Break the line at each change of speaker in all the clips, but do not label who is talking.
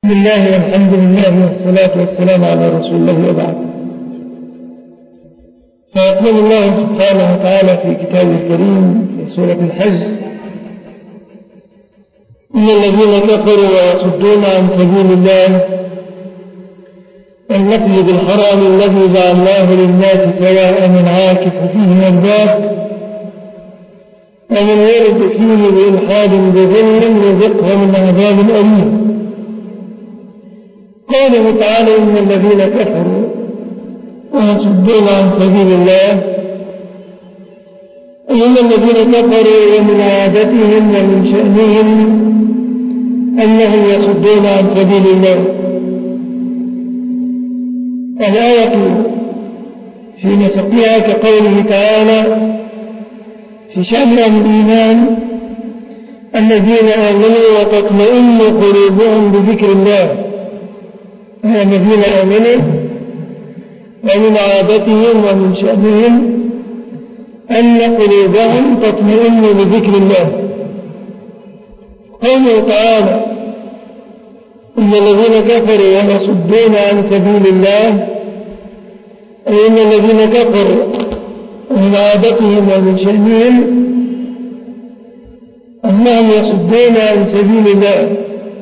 بسم الله والحمد لله والصلاة والسلام على رسول الله وبعد. فيقول الله سبحانه وتعالى في كتابه الكريم في سورة الحج: إن الذين كفروا ويصدون عن سبيل الله المسجد الحرام الذي جعلناه للناس سواء من عاكف فيه والباد ومن يرد فيه بإلحاد بظلم يذقه من عذاب أليم. قوله تعالى: إن الذين كفروا ويصدون عن سبيل الله، إن الذين كفروا ومن عادتهم ومن شأنهم أنهم يصدون عن سبيل الله. الآية في نسقها كقوله تعالى في شأن الإيمان: الذين آمنوا وتطمئن قلوبهم بذكر الله. الذين آمنوا ومن عادتهم ومن شأنهم أن قلوبهم تطمئن بذكر الله. قوله تعالى: إن الذين كفروا ويصدون عن سبيل الله، أي إن الذين كفروا ومن عادتهم ومن شأنهم أنهم يصدون عن سبيل الله.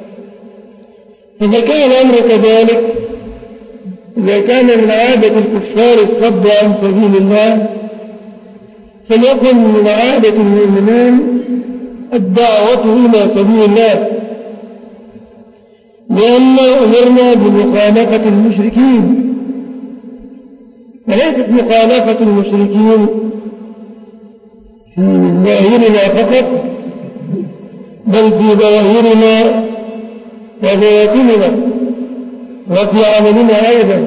إذا كان الأمر كذلك، إذا كان من عادة الكفار الصد عن سبيل الله، فليكن من عادة المؤمنين الدعوة إلى سبيل الله، لأننا أمرنا بمخالفة المشركين، وليست مخالفة المشركين في ظاهرنا فقط، بل في ظواهرنا وبواطننا وفي عملنا أيضا.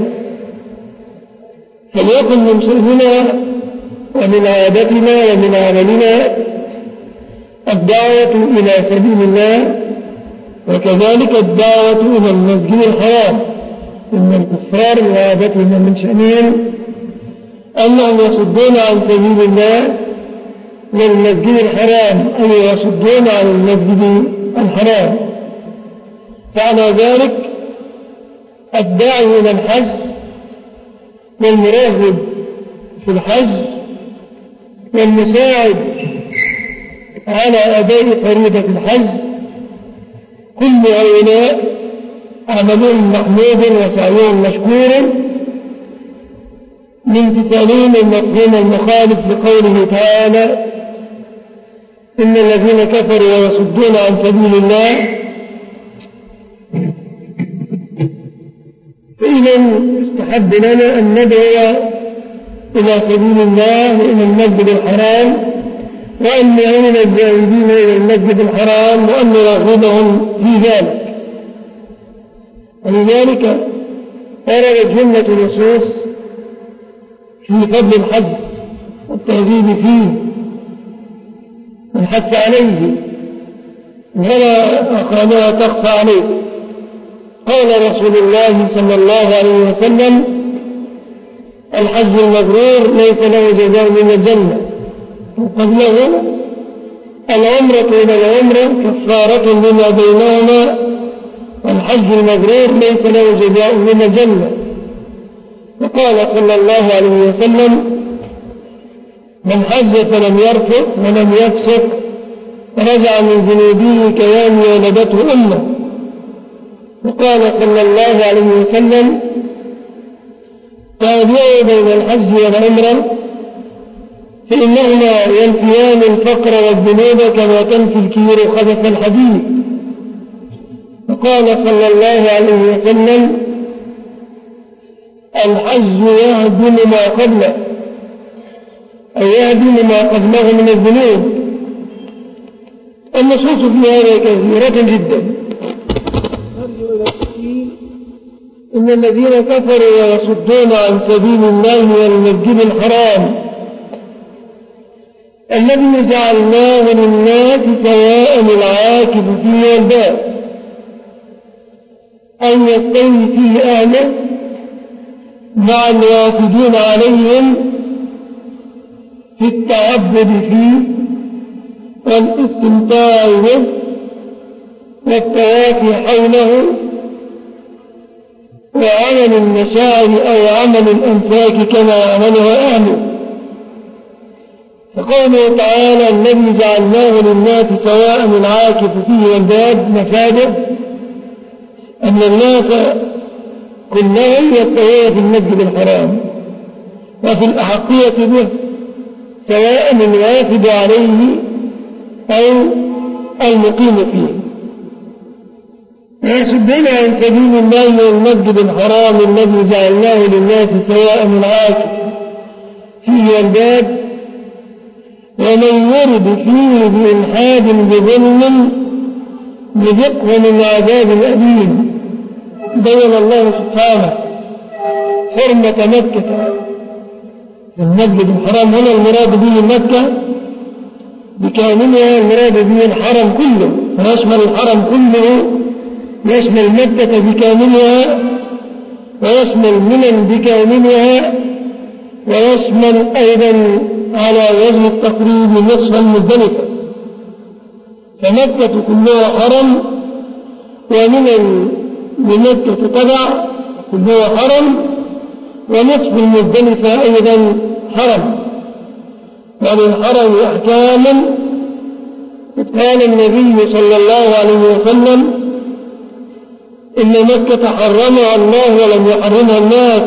فليكن من شأننا ومن عادتنا ومن عملنا الدعوة إلى سبيل الله، وكذلك الدعوة إلى المسجد الحرام. إن الكفار من عادتهم ومن شأنهم أنهم يصدون عن سبيل الله للمسجد الحرام، أي يصدون عن المسجد الحرام. فعلى ذلك الداعي إلى الحج والمراغب في الحج والمساعد على أداء فريضة الحج، كل هؤلاء عملهم محمود وسعيهم مشكور لامتثالهم المفهوم المخالف لقوله تعالى: إن الذين كفروا ويصدون عن سبيل الله. فإذا استحب لنا أن ندعو إلى سبيل الله وإلى المسجد الحرام، وأن نعين الذاهبين إلى المسجد الحرام، وأن نرغبهم في ذلك. ولذلك وردت جملة النصوص في فضل الحج والترغيب فيه والحث عليه، ولا أخانها تخفى عليه. قال رسول الله صلى الله عليه وسلم: الحج المبرور ليس له جزاء من الجنة، وقبله: العمرة إلى العمرة كفارة لما بينهما، والحج المبرور ليس له جزاء من الجنة. وقال صلى الله عليه وسلم: من حج فلم يرفث ولم يفسق رجع من ذنوبه كيوم ولدته أمه. وقال صلى الله عليه وسلم: تابعوا بين الحج والعمرة فإنهما ينفيان الفقر والذنوب كما تنفي الكير خبث الحديد. وقال صلى الله عليه وسلم: الحج يهدم ما قبله، أو يهدم ما قبله من الذنوب. النصوص في هذا كثيرة جدا. نرجو إلى التأكيد: إن الذين كفروا ويصدون عن سبيل الله والمسجد الحرام الذي جعلناه للناس سواء العاكف فيه والباد، أن يستوي فيه أهله مع الوافدين عليهم في التعبد فيه والاستمتاع به والتوافي حوله وعمل المشاعر أو عمل الأمساك كما عملها أهله. فقوله تعالى الذي جعلناه للناس سواء العاكف فيه والباد مفاده أن الناس كلهم يستوون في المسجد الحرام وفي الأحقية به سواء الوافد عليه أو المقيم فيه. ويصدون عن سبيل الله والمسجد الحرام الذي جعلناه للناس سواء العاكف فيه والباد ومن يرد فيه بإلحاد بظلم نذقه من عذاب أليم. بين الله سبحانه حرمة مكة في المسجد الحرام. هنا المراد به مكة بكاملها، المراد به الحرم كله، فيشمل الحرم كله، يشمل مكة بكاملها ويشمل منى بكاملها ويشمل أيضا على وجه التقريب نصف المزدلفة. فمكة كلها حرم ومنى لمكة تبع كلها حرم ونصف المزدلفة أيضا حرم. وللحرم أحكاما قال النبي صلى الله عليه وسلم إن مكة حرمها الله ولم يحرمها الناس،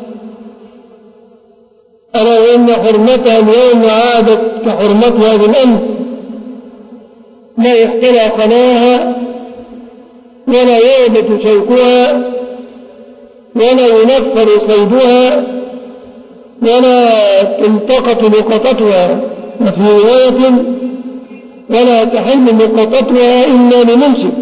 ألا وإن حرمتها اليوم عادت كحرمتها بالأمس، لا يحتلى قناها ولا يعبت شوكها ولا ينفر صيدها ولا تلتقط لقطتها، وفي رواية ولا تحل لقطتها إلا لمنشد.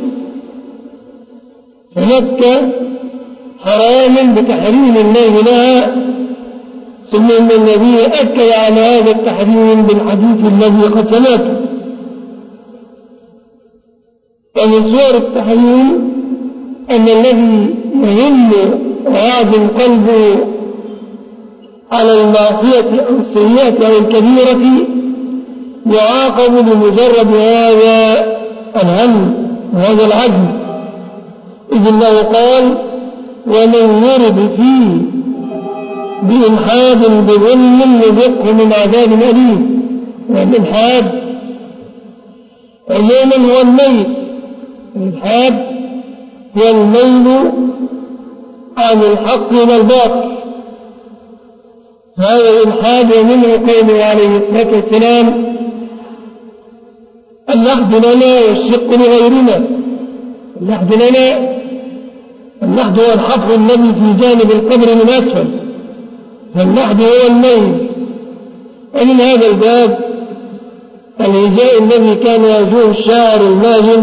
فمكة حرام بتحريم الله لها، ثم إن النبي أكد على هذا التحريم بالحديث الذي قد سمعته. ومن صور التحريم أن الذي يهم ويعزم قلبه على المعصية أو السيئة أو الكبيرة يعاقب بمجرد هذا الهم وهذا العزم، إذ الله قال ومن يرد فيه بإلحاد بظلم نذقه من عذاب أليم. والإلحاد عموما هو الميل، الإلحاد هو الميل عن الحق إلى الباطل. هذا الإلحاد ومنه قوله عليه الصلاة والسلام اللحد لنا والشق لغيرنا. اللحد لنا، اللحد هو الحفر الذي في جانب القبر من أسفل، فاللحد هو الميل. ومن هذا الباب الهجاء الذي كان يهجوه الشاعر الماجن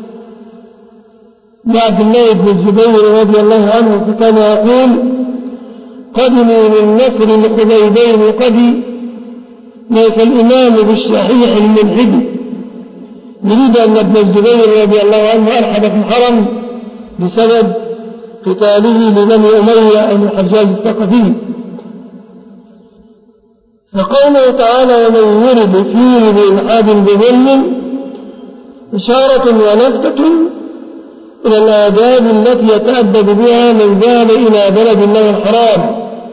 لعبد الله بن الزبير رضي الله عنه، فكان يقول قدموا من نصر الخبيبين قدي ليس الإمام بالشحيح الملحد. يريد أن ابن الزبير رضي الله عنه ألحد في الحرم بسبب قتاله لبني أمية أو الحجاج الثقفي. فقوله تعالى ومن يرد فيه بإلحاد بظلم إشارة ونفتة إلى الآداب التي يتأدب بها من ذهب إلى بلد الله الحرام،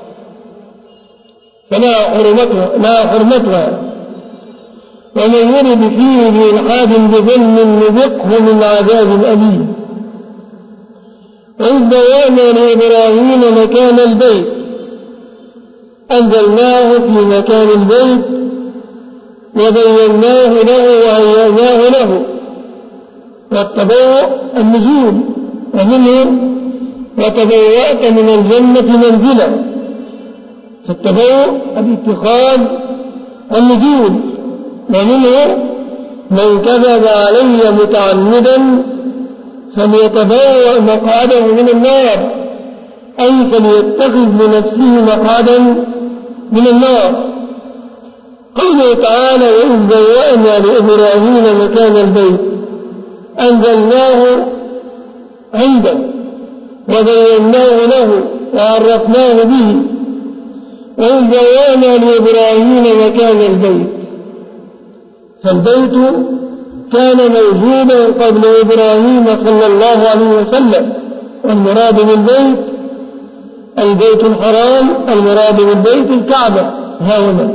فلا حرمتها. ومن يرد فيه بإلحاد بظلم نذقه من عذاب أليم. وإذ بوأنا لإبراهيم مكان البيت أنزلناه في مكان البيت وبيناه له وهيأناه له. والتبوء النزول، ومنه وتبوأت من الجنة منزلا. فالتبوء الاتخاذ النزول، ومنه من كذب علي متعمدا فليتبوأ مقعده من النار، أي فليتخذ لنفسه مقعدا من النار. قوله تعالى وإذ بوأنا لإبراهيم مكان البيت أنزلناه عنده وبيناه له وعرفناه به. وإذ بوأنا لإبراهيم مكان البيت، فالبيت كان موجودا قبل إبراهيم صلى الله عليه وسلم، والمراد بالبيت البيت الحرام المراد بالبيت الكعبة ها هنا.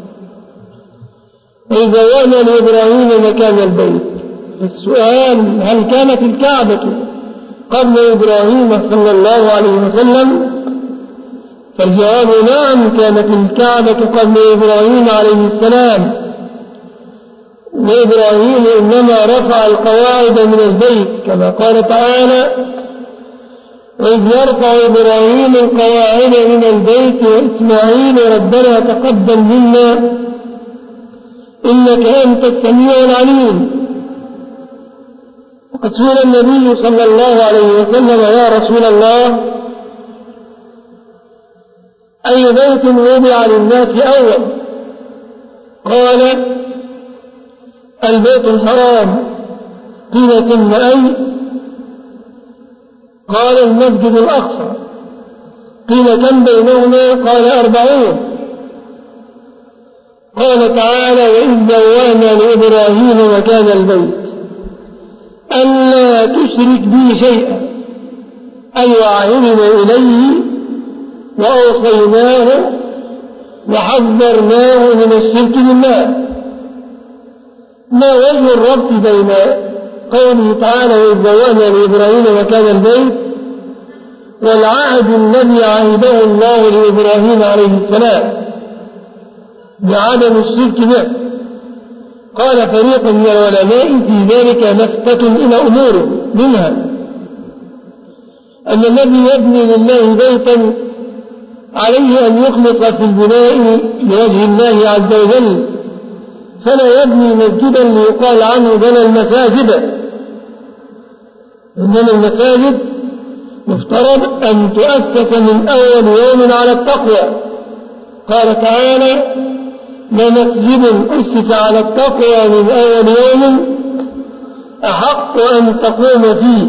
إذ بوأنا لإبراهيم مكان البيت. السؤال: هل كانت الكعبة قبل إبراهيم صلى الله عليه وسلم؟ فالجواب: نعم، كانت الكعبة قبل إبراهيم عليه السلام، وإبراهيم إنما رفع القواعد من البيت كما قال تعالى: وإذ يرفع إبراهيم القواعد من البيت وإسماعيل ربنا تقبل منا إنك أنت السميع العليم. وقد سئل النبي صلى الله عليه وسلم: يا رسول الله، أي بيت وضع للناس أول؟ قال: البيت الحرام. قيل: ثم أي؟ قال: المسجد الأقصى. قيل: كم بينهما؟ قال: 40. قال تعالى: وإذ بوأنا لإبراهيم مكان البيت ألا تشرك بي شيئا، أي وعهدنا إليه وأوصيناه وحذرناه من الشرك بالله. ما وجه الربط بين قوله تعالى: وإذ بوأنا لإبراهيم مكان البيت والعهد الذي عهده الله لإبراهيم عليه السلام بعدم الشرك به؟ قال فريق من العلماء في ذلك لفتة إلى أمور، منها أن الذي يبني لله بيتا عليه أن يخلص في البناء لوجه الله عز وجل، فلا يبني مسجدا ليقال عنه بنى المساجد، إنما المساجد مفترض أن تؤسس من أول يوم على التقوى. قال تعالى: لمسجد أسس على التقوى من أول يوم أحق أن تقوم فيه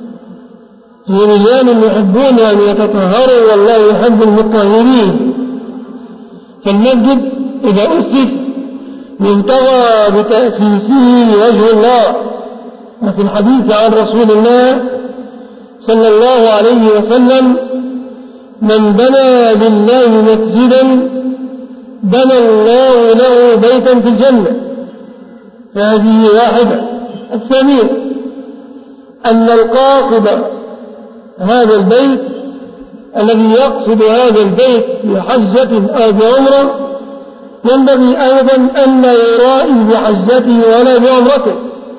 رجال يحبون أن يتطهروا والله يحب المطهرين. فالمسجد إذا أسس يبتغى بتأسيسه وجه الله. وفي الحديث عن رسول الله صلى الله عليه وسلم: من بنى لله مسجدا بنى الله له بيتا في الجنة. فهذه واحدة. الثانية أن القاصد هذا البيت الذي يقصد هذا البيت بحجة أو بعمرة ينبغي أيضا أن لا يرائي بحجته ولا بعمرته،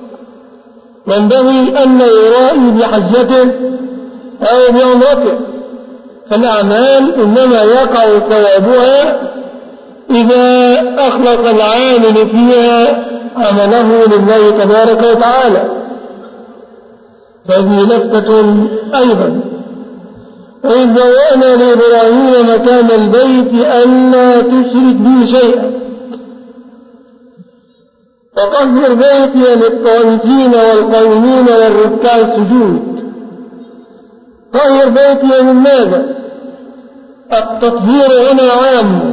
ينبغي أن لا يرائي بحجته أو بعمرته، فالأعمال إنما يقع ثوابها إذا أخلص العامل فيها عمله لله تبارك وتعالى. فهذه لفتة أيضا. وإذ بوأنا لإبراهيم مكان البيت ألا تشرك بي شيئا وطهر بيتي للطائفين والقائمين والركع السجود. طهر بيتي من ماذا؟ التطهير هنا عام،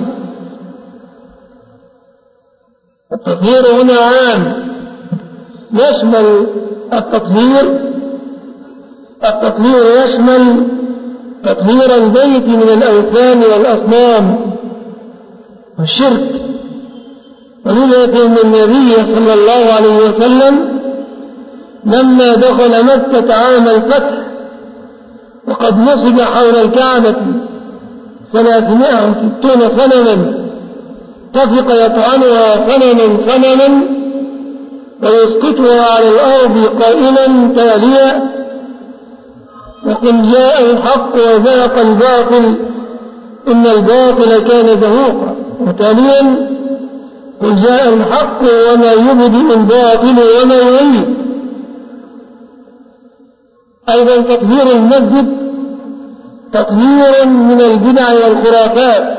التطهير هنا عام يشمل التطهير يشمل تطهير البيت من الأوثان والأصنام والشرك. ولذا فإن النبي صلى الله عليه وسلم لما دخل مكة عام الفتح وقد نصب حول الكعبة 360 صنما طفق يطعنها صنما ويسقطها على الأرض قائلا تاليا: وقل جاء الحق وزهق الباطل إن الباطل كان زهوقا، وتاليا: قل جاء الحق وما يبدئ الباطل وما يعيد. أيضا تطهير المسجد تطهير من البدع والخرافات،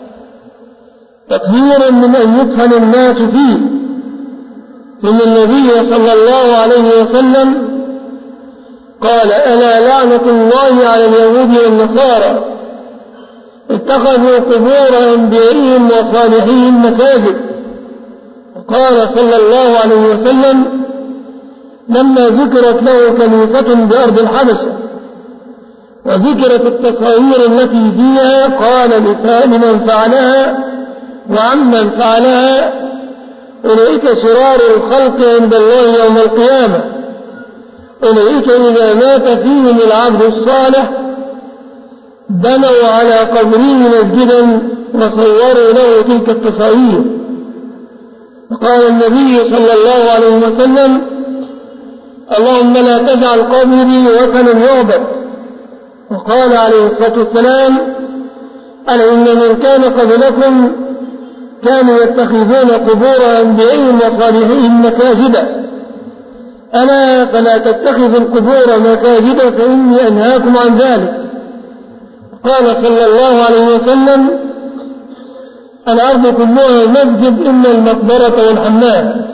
تطهير من أن يدخل الناس فيه. إن النبي صلى الله عليه وسلم قال: ألا لعنة الله على اليهود والنصارى اتخذوا قبور أنبيائهم وصالحين مساجد. وقال صلى الله عليه وسلم لما ذكرت له كنيسة بأرض الحبشة وذكرت التصاوير التي فيها قال لمن فعلها وعمن فعلها أولئك شرار الخلق عند الله يوم القيامة، أولئك إذا مات فيهم العبد الصالح بنوا على قبره مسجدا وصوروا له تلك التصاوير. وقال النبي صلى الله عليه وسلم: اللهم لا تجعل قبري وثنا يعبد. وقال عليه الصلاة والسلام: ألا إن من كان قبلكم كانوا يتخذون قبور أنبيائهم وصالحين مساجدا، ألا فلا تتخذوا القبور مساجدا فإني أنهاكم عن ذلك. قال صلى الله عليه وسلم: الأرض كلها مسجد إلا المقبرة والحمام.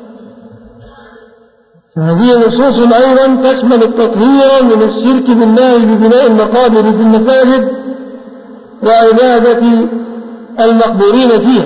هذه نصوص أيضا تشمل التطهير من الشرك بالله ببناء المقابر في المساجد وعبادة المقبورين فيها.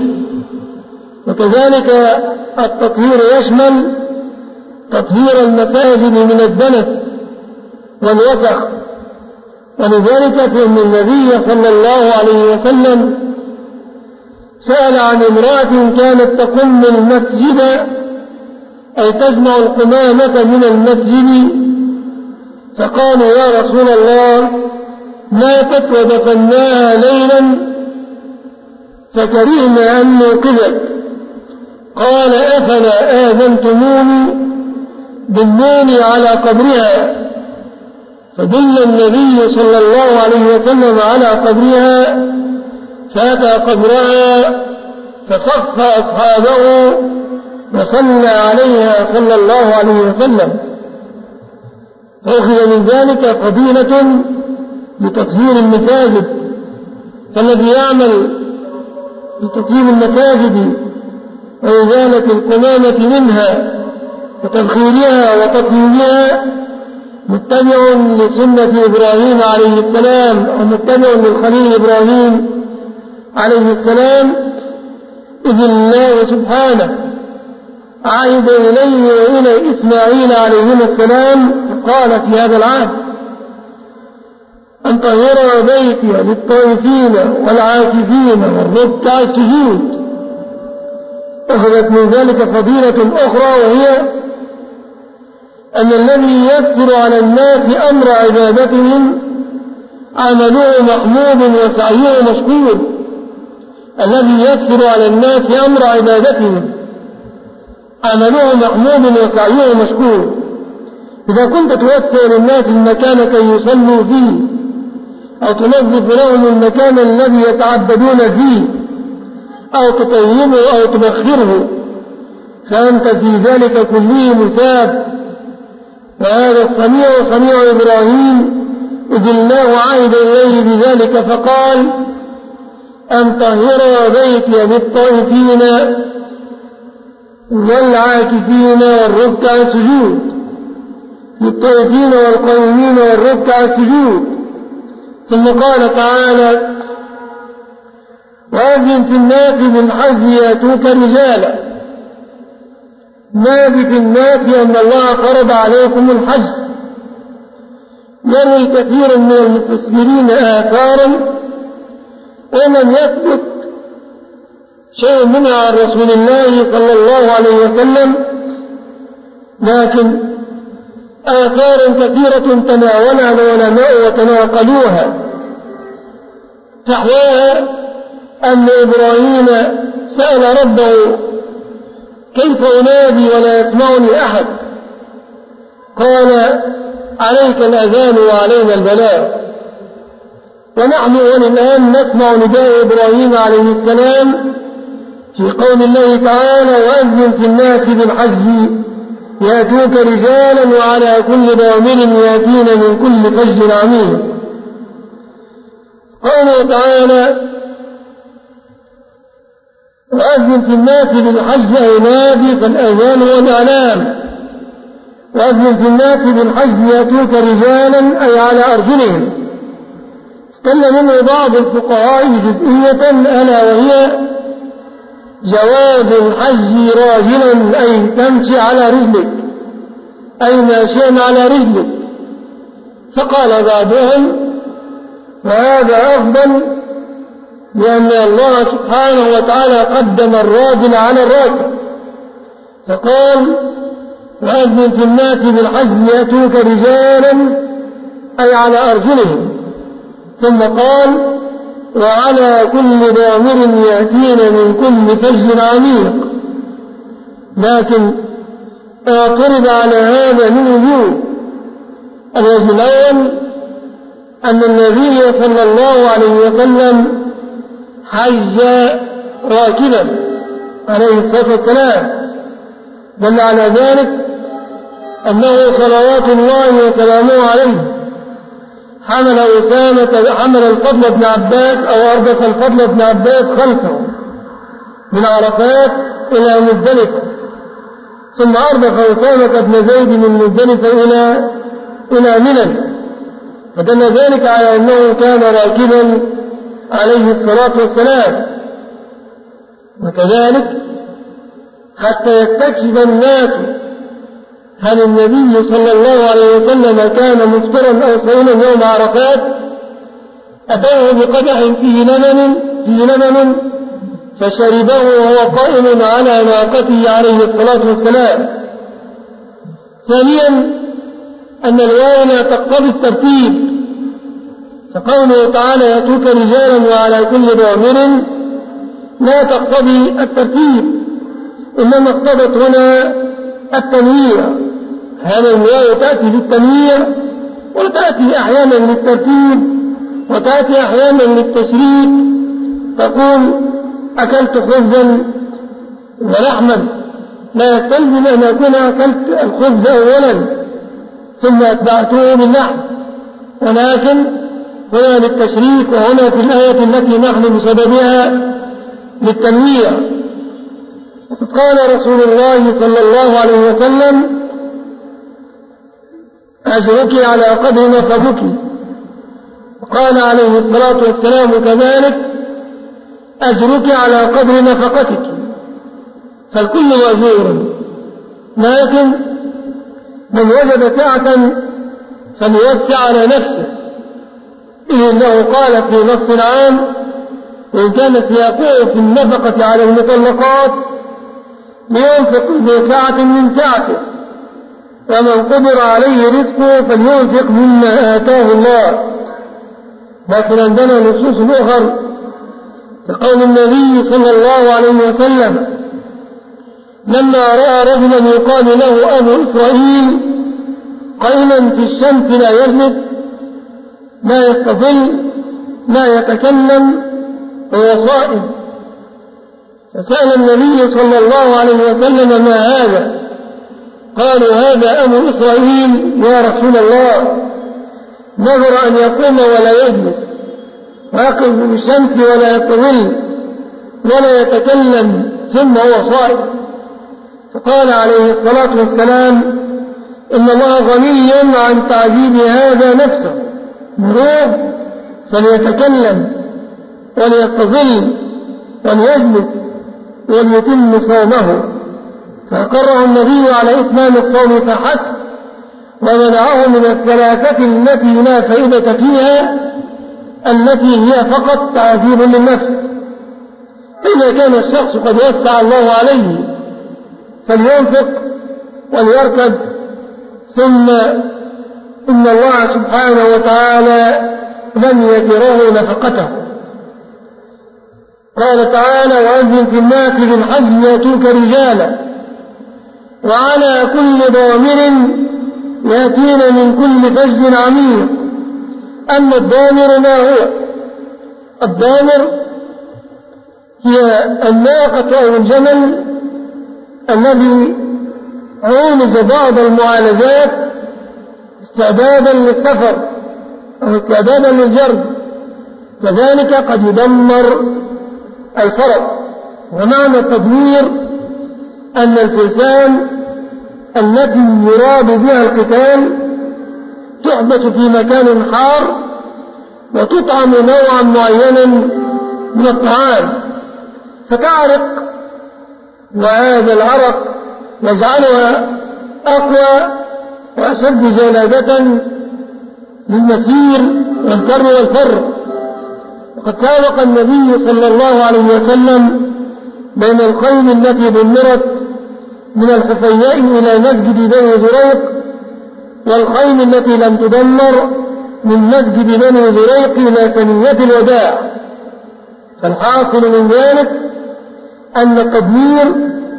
وكذلك التطهير يشمل تطهير المساجد من الدنس والوسخ. ولذلك فإن النبي صلى الله عليه وسلم سأل عن امرأة كانت تقم المسجد أي تجمع القمامة من المسجد، فقالوا: يا رسول الله ماتت ودفناها ليلا فكرهنا أن نوقظك. قال: أفلا آذنتموني دلوني على قبرها. فدل النبي صلى الله عليه وسلم على قبرها، فأتى قبرها فصف أصحابه وصلى عليها صلى الله عليه وسلم. فأخذ من ذلك فضيلة لتطهير المساجد، فالذي يعمل لتطهير المساجد وإزالة القمامة منها وتبخيرها وتطهيرها متبع لسنة إبراهيم عليه السلام ومتبع للخليل إبراهيم عليه السلام، إذ الله سبحانه عهد إليه وإلى إسماعيل عليهما السلام فقال في هذا العهد: أن طهر بيتي للطائفين والعاكفين والركع السجود. أخذت من ذلك فضيلة أخرى، وهي أن الذي ييسر على الناس أمر عبادتهم عمله محمود وسعيه مشكور. الذي ييسر على الناس أمر عبادتهم عمله محمود وسعيه مشكور. إذا كنت توسع للناس المكان كي يصلوا فيه أو تنظف لهم المكان الذي يتعبدون فيه أو تطيبه أو تبخره فأنت في ذلك كله مثاب. وهذا الصنيع صنيع إبراهيم، إذ الله عهد إليه بذلك فقال: أن طهر بيتي للطائفين والعاكفين والركع السجود، للطائفين والقائمين والركع السجود. ثم قال تعالى: وأذن في الناس بالحج يأتوك رجالا. نادي في الناس أن الله فرض عليكم الحج. يروي كثير من المفسرين آثارا ولم يثبت شيء منها عن رسول الله صلى الله عليه وسلم، لكن آثار كثيرة تناولها العلماء وتناقلوها، تحواها أن إبراهيم سأل ربه: كيف أنادي ولا يسمعني أحد؟ قال: عليك الأذان وعلينا البلاغ. ونحن الآن نسمع نداء إبراهيم عليه السلام في قول الله تعالى: وأذن في الناس بالحج يأتوك رجالا وعلى كل ضامر يأتين من كل فج عميق. قوله تعالى: وأذن في الناس بالحج أي نادي، فالأذان هو الإعلام. وأذن في الناس بالحج يأتوك رجالا أي على أرجلهم. استدل منه بعض الفقهاء جزئية ألا وهي جواز الحج راجلا أي تمشي على رجلك أي ماشيا على رجلك. فقال بعضهم: وهذا أفضل لأن الله سبحانه وتعالى قدم الراجل على الراكب، فقال وأذن في الناس بالحج يأتوك رجالا أي على أرجلهم، ثم قال وعلى كل ضامر يأتين من كل فج عميق. لكن اعترض على هذا من وجوه. الوجه الأول أن النبي صلى الله عليه وسلم حج راكبا عليه الصلاة والسلام، دل على ذلك أنه صلوات الله وسلامه عليه حمل الفضل بن عباس أو أردف الفضل بن عباس خلفه من عرفات إلى مزدلفة، ثم أردف أسامة بن زيد من مزدلفة إلى منى، فدل ذلك على أنه كان راكبا عليه الصلاة والسلام. وكذلك حتى يستكشف الناس هل النبي صلى الله عليه وسلم كان مفطرا أو صائما يوم عرفات، أتوه بقدح فيه لبن فشربه وهو قائم على ناقته عليه الصلاة والسلام. ثانيا أن الواو لا تقتضي الترتيب، فقوله تعالى يأتوك رجالا وعلى كل ضامر لا تقتضي الترتيب، إنما اقتضت هنا التنويع. هذا الواو تأتي بالتنويع وتأتي أحيانا للترتيب وتأتي أحيانا للتشريك، تقول أكلت خبزا ولحما، لا يستلزم أن أكون أكلت الخبز أولا ثم أتبعته باللحم، ولكن هنا للتشريك، وهنا في الآية التي نحن بسببها للتنويع. وقد قال رسول الله صلى الله عليه وسلم أجرك على قدر نصبك، وقال عليه الصلاة والسلام كذلك أجرك على قدر نفقتك، فالكل مأجور، لكن من وجد سعة فليوسع على نفسه، إذ أنه قال في نص عام وإن كان سياقه في النفقة على المطلقات لينفق ذو سعة من سعته، ومن قدر عليه رزقه فلينفق مما آتاه الله. لكن عندنا نصوص أخرى كقول النبي صلى الله عليه وسلم لما رأى رجلا يقال له أبو إسرائيل قائما في الشمس لا يجلس لا يستظل لا يتكلم وهو صائم، فسأل النبي صلى الله عليه وسلم ما هذا؟ قالوا هذا أبو إسرائيل يا رسول الله، نظر أن يقوم ولا يجلس ويقف بالشمس ولا يستظل ولا يتكلم ثم هو صائم. فقال عليه الصلاة والسلام إن الله غني عن تعذيب هذا نفسه، مروه فليتكلم وليستظل وليجلس وليتم صومه، فأقره النبي على إتمام الصوم فحسب، ومنعه من الثلاثة التي لا فائدة فيها التي هي فقط تعذيب للنفس. إذا كان الشخص قد وسع الله عليه فلينفق وليركب، ثم إن الله سبحانه وتعالى لم يجره نفقته. قال تعالى وأذن في الناس بالحج يأتوك رجالا وعلى كل ضامر يأتين من كل فج عميق. أما الضامر ما هو؟ الضامر هي الناقة أو الجمل الذي عولج بعض المعالجات استعدادا للسفر أو استعدادا للجرد، كذلك قد يدمر الفرس. ومعنى التدمير أن الفرسان التي يراد بها القتال تحبس في مكان حار وتطعم نوعا معينا من الطعام فتعرق، وهذا العرق يجعلها أقوى وأشد جلادة للمسير والكر والفر. وقد سابق النبي صلى الله عليه وسلم بين الخيل التي دمرت من الحفياء إلى مسجد بني زريق والخيل التي لم تدمر من مسجد بني زريق إلى ثنية الوداع. فالحاصل من ذلك أن التدمير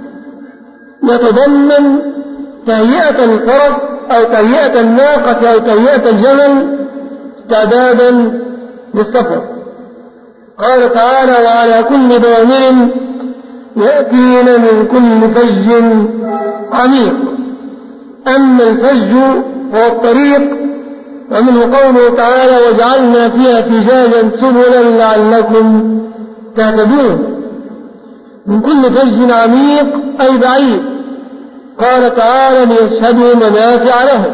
يتضمن تهيئة الفرس أو تهيئة الناقة أو تهيئة الجمل استعدادا للسفر. قال تعالى: وعلى كل ضامر يأتين من كل فج عميق. أما الفج هو الطريق، ومنه قوله تعالى: وجعلنا فيها فجاجا سبلا لعلكم تهتدون. من كل فج عميق أي بعيد. قال تعالى: ليشهدوا منافع لهم.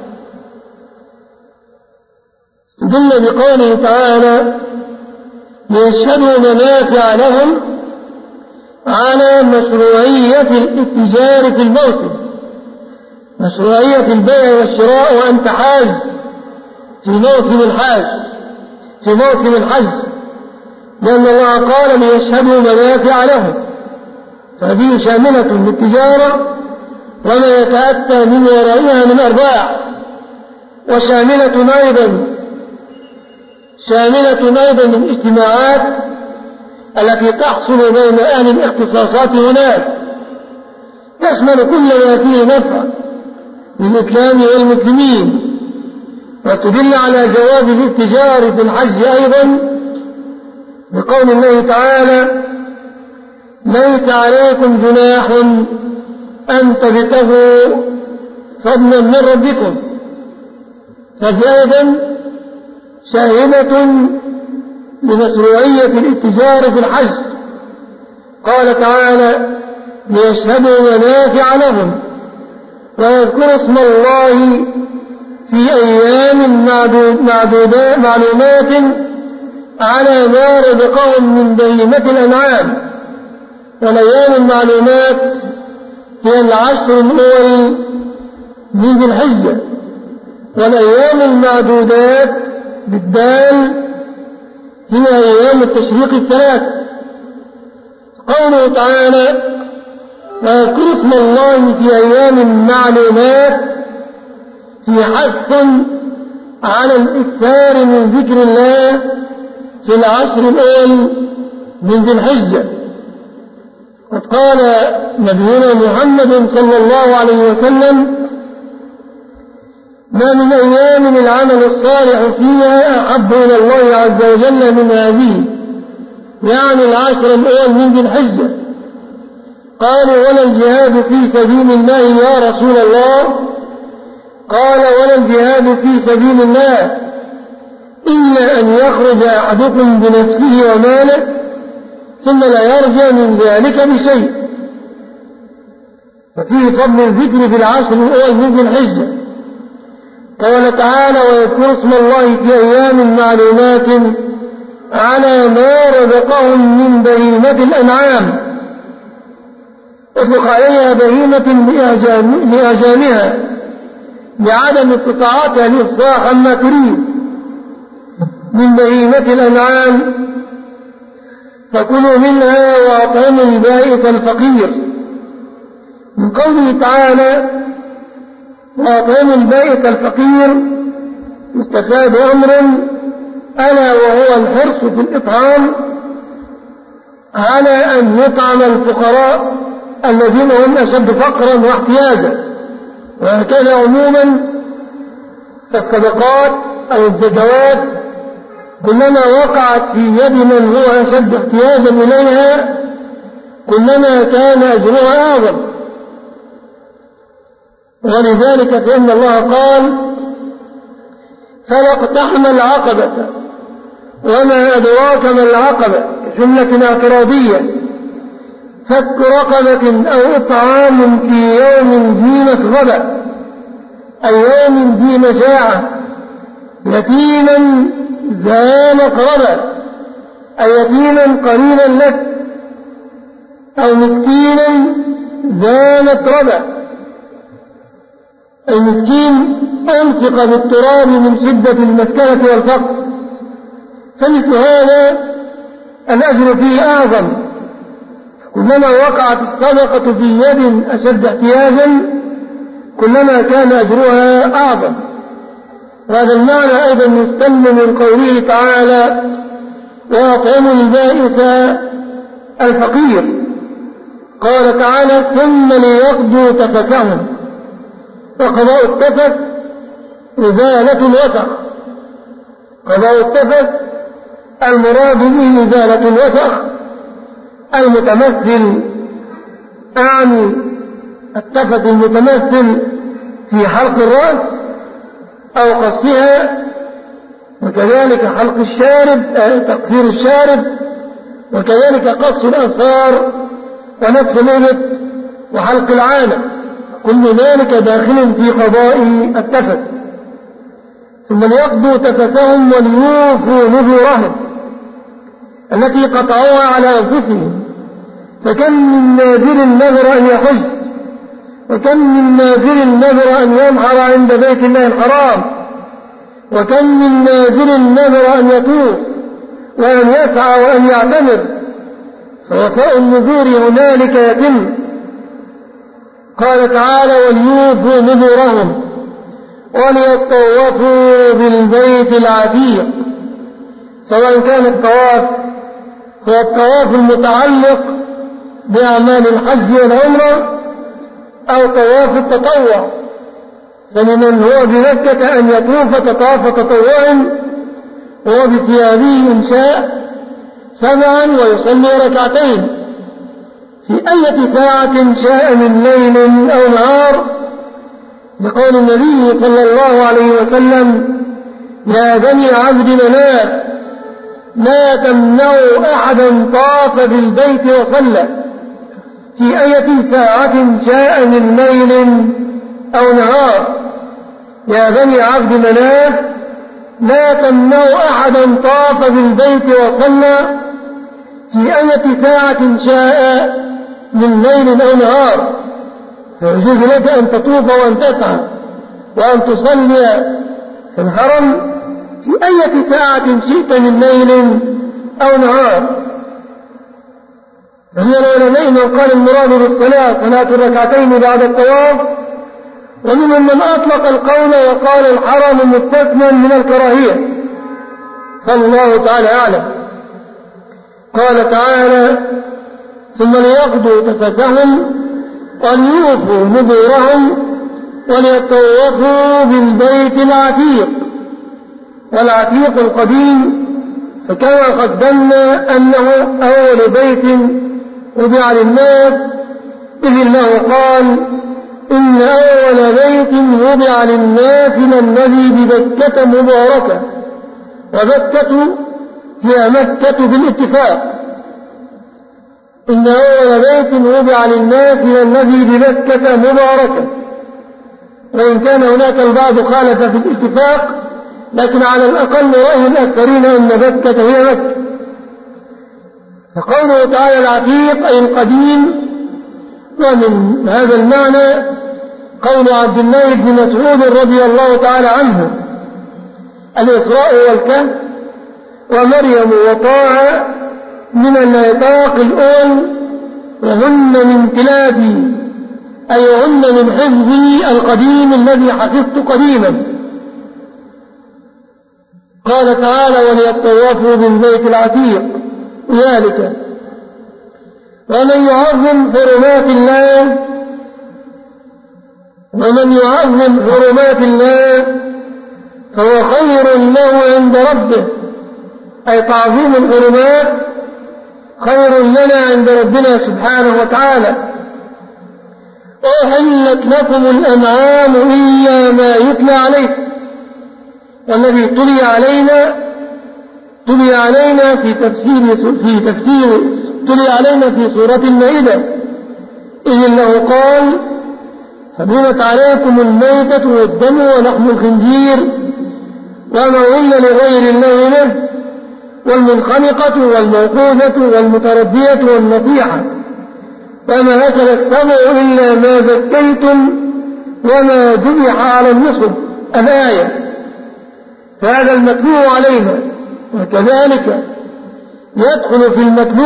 استدل بقوله تعالى: ليشهدوا منافع لهم على مشروعية الاتجار في الموسم، مشروعية البيع والشراء وأن تحاز في موسم الحج، لأن الله قال: ليشهدوا منافع لهم، فهذه شاملة للتجارة وما يتأتى من ورائها من أرباح، وشاملة أيضا للاجتماعات التي تحصل بين أهل الاختصاصات هناك، تشمل كل ما فيه نفع للإسلام والمسلمين. وتدل على جواز الاتجار في الحج أيضا بقول الله تعالى: ليس عليكم جناح أن تبتغوا فضلا من ربكم. فهي أيضا شاهدة لمشروعية الاتجار في الحج. قال تعالى: ليشهدوا منافع لهم ويذكروا اسم الله في أيام معلومات على ما رزقهم من بهيمة الأنعام. والأيام المعلومات هي العشر الأول من ذي الحجة، والأيام المعدودات بالدال هي أيام التشريق الثلاث. قوله تعالى: ويذكر اسم الله في أيام معلومات في حث على الإكثار من ذكر الله في العشر الأول من ذي الحجة. قد قال نبينا محمد صلى الله عليه وسلم: ما من أيام العمل الصالح فيها أحب إلى الله عز وجل من هذه، يعني العشر الأول من ذي الحجة. قالوا: ولا الجهاد في سبيل الله يا رسول الله؟ قال: ولا الجهاد في سبيل الله إلا أن يخرج أحدكم بنفسه وماله ثم لا يرجع من ذلك بشيء. ففيه فضل الذكر في العشر الأول من ذي الحجة. قال تعالى: ويذكر اسم الله في أيام معلومات على ما رزقهم من بهيمة الأنعام. اطلق عليها بهيمة لإعجامها لعدم استطاعتها الإفصاح عما تريد من بهيمة الأنعام، فكلوا منها وأطعموا البائس الفقير. من قوله تعالى: وأطعموا البائس الفقير يستفاد أمر ألا وهو الحرص في الإطعام على أن يطعم الفقراء الذين هم أشد فقرا واحتياجا. وهكذا عموما فالصدقات أو الزكوات كلما وقعت في يد من هو أشد احتياجا إليها كلما كان أجرها أعظم. ولذلك فإن الله قال: فلا اقتحم العقبة وما أدراك ما العقبة، جملة اعتراضية: فك رقبة أو إطعام في يوم ذي مسغبة، أي يوم ذي مشاعة، يتيما ذا مقربة، أي يتيما قرينا لك، أو مسكينا ذا متربة. المسكين أنفق بالتراب من شدة المسكنة والفقر، فمثل هذا الأجر فيه أعظم. كلما وقعت الصدقة في يد أشد احتياجا كلما كان أجرها أعظم. وهذا المعنى أيضا مستلم من قوله تعالى وأطعموا البائس الفقير. قال تعالى ثم ليقضوا تفثهم. وقضاء التفث إزالة الوسخ. قضاء التفث المراد به إزالة الوسخ المتمثل أعني التفث المتمثل في حلق الرأس أو قصها، وكذلك حلق الشارب تقصير الشارب، وكذلك قص الأظفار ونتف الإبط وحلق العانة، كل ذلك داخل في قضاء التفث. ثم ليقضوا تفثهم وليوفوا نذورهم التي قطعوها على أنفسهم. فكم من ناذر نذر أن يحج، وكم من ناذر نذر أن ينحر عند بيت الله الحرام، وكم من ناذر نذر أن يطوف وأن يسعى وأن يعتمر، فوفاء النذور هنالك يتم. قال تعالى وليوفوا نذورهم وليطوفوا بالبيت العتيق. سواء كان الطواف هو الطواف المتعلق بأعمال الحج والعمرة أو طواف التطوع، فلمن هو بمكة أن يطوف طواف تطوع وهو بثيابه إن شاء 7 ويصلي ركعتين في أي ساعة شاء من ليل أو نهار، لقول النبي صلى الله عليه وسلم يا بني عبد مناف لا تمنعوا أحدا طاف بالبيت وصلى في أي ساعة شاء من ليل أو نهار. يا بني عبد مناف لا تمنعوا أحدا طاف بالبيت وصلى في أي ساعة شاء من ليل أو نهار. فيجوز لك أن تطوف وأن تسعى وأن تصلي في الحرم في أي ساعة شئت من ليل أو نهار. فهي العلماء من قال المراد بالصلاة صلاة الركعتين بعد الطواف، ومنهم من أطلق القول وقال الحرم مستثنى من الكراهية، فالله تعالى أعلم. قال تعالى ثم ليقضوا تفثهم وليوفوا نذورهم وليطوفوا بالبيت العتيق. والعتيق القديم، فكما قدمنا أنه أول بيت وضع للناس، إذ الله قال إن أول بيت وضع للناس للذي ببكة مباركة، وبكة هي مكة بالاتفاق. إن أول بيت وضع للناس للذي ببكة مباركة، وإن كان هناك البعض خالف في الاتفاق، لكن على الأقل رأي الأكثرين أن بكة هي مكة. فقوله تعالى العتيق أي القديم. ومن هذا المعنى قول عبد الله بن مسعود رضي الله تعالى عنه الإسراء والكهف ومريم وطاعة من النطاق الأول، وهن من كلابي أي هن من حفظي القديم الذي حفظت قديما. قال تعالى وليطوفوا بالبيت العتيق ذلك. ومن يعظم حرمات الله فهو خير له عند ربه، أي تعظيم الحرمات خير لنا عند ربنا سبحانه وتعالى. وأحلت لكم الأنعام إلا ما يتلى عليكم. والذي تلي علينا في سورة المائدة، إذ الله قال حرمت عليكم الميتة والدم ولحم الخنزير وما أهل لغير الله به والمنخنقة والموقوذة والمتردية والنطيحة وما أكل السبع إلا ما ذكيتم وما ذبح على النصب الآية. فهذا المتلو علينا وكذلك يدخل في المتلو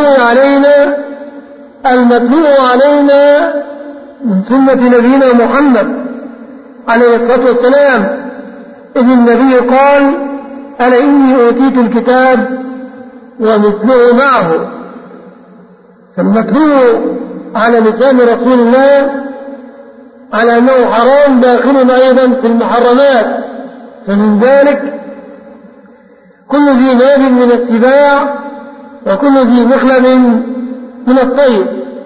علينا من سنة نبينا محمد عليه الصلاة والسلام، إذ النبي قال: ألا إني أوتيت الكتاب ومثله معه. فالمتلو على لسان رسول الله على أنه حرام داخل أيضا في المحرمات، فمن ذلك كل ذي ناب من السباع وكل ذي مخلب من الطير.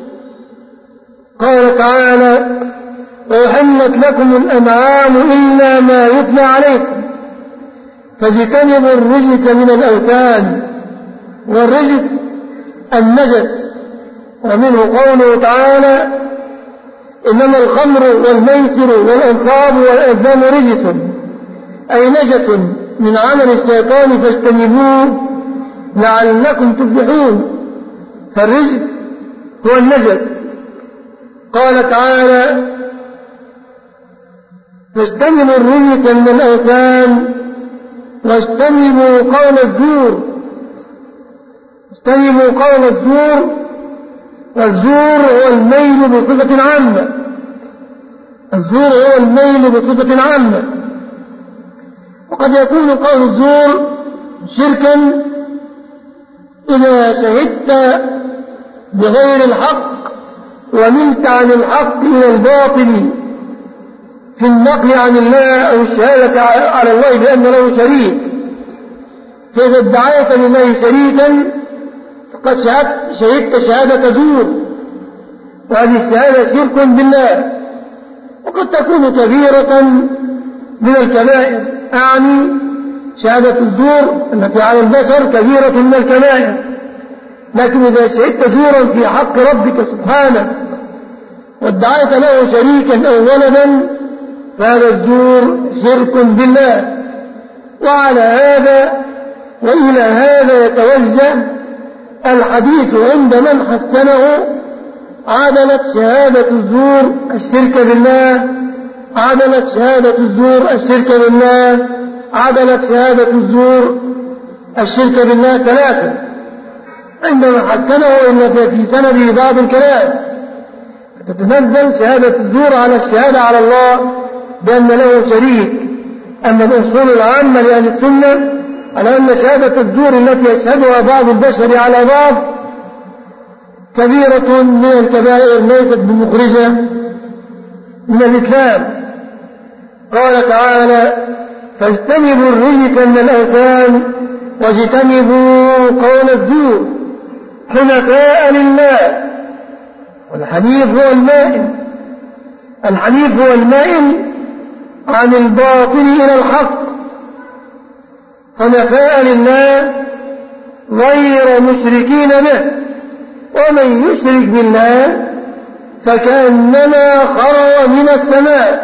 قال تعالى: وأحلت لكم الأنعام إلا ما يتلى عليكم فاجتنبوا الرجس من الأوثان. والرجس النجس، ومنه قوله تعالى: إنما الخمر والميسر والأنصاب والأزلام رجس، أي نجس من عمل الشيطان فاجتنبوه لعلكم تفلحون. فالرجس هو النجس. قال تعالى: فاجتنبوا الرجس من الأوثان واجتنبوا قول الزور. اجتنبوا قول الزور، والزور هو الميل بصفة عامة. الزور هو الميل بصفة عامة، وقد يكون قول الزور شركا إذا شهدت بغير الحق وملت عن الحق إلى الباطل في النقل عن الله أو الشهادة على الله بأن له شريك. فإذا ادعيت لله شريكا فقد شهدت شهادة زور، وهذه الشهادة شرك بالله، وقد تكون كبيرة من الكبائر. أعني شهادة الزور التي على البشر كبيرة من الكبائر، لكن إذا شهدت زورا في حق ربك سبحانه وادعيت له شريكا أو ولدا فهذا الزور شرك بالله. وعلى هذا وإلى هذا يتوجه الحديث عند من حسنه: عدلت شهادة الزور الشرك بالله، عدلت شهادة الزور الشرك بالله، عدلت شهادة الزور الشرك بالله ثلاثة. عندما حسنه إن في سنده بعض الكلام، فتتنزل شهادة الزور على الشهادة على الله بأن له شريك. أما الأصول العامة لأهل السنة على أن شهادة الزور التي يشهدها بعض البشر على بعض كبيرة من الكبائر ليست بمخرجة من الإسلام. قال تعالى: فاجتنبوا الرجس من الأوثان واجتنبوا قول الزور حنفاء لله. والحنيف هو المائل، الحنيف هو المائل عن الباطل إلى الحق، حنفاء لله غير مشركين به. ومن يشرك بالله فكأنما خر من السماء.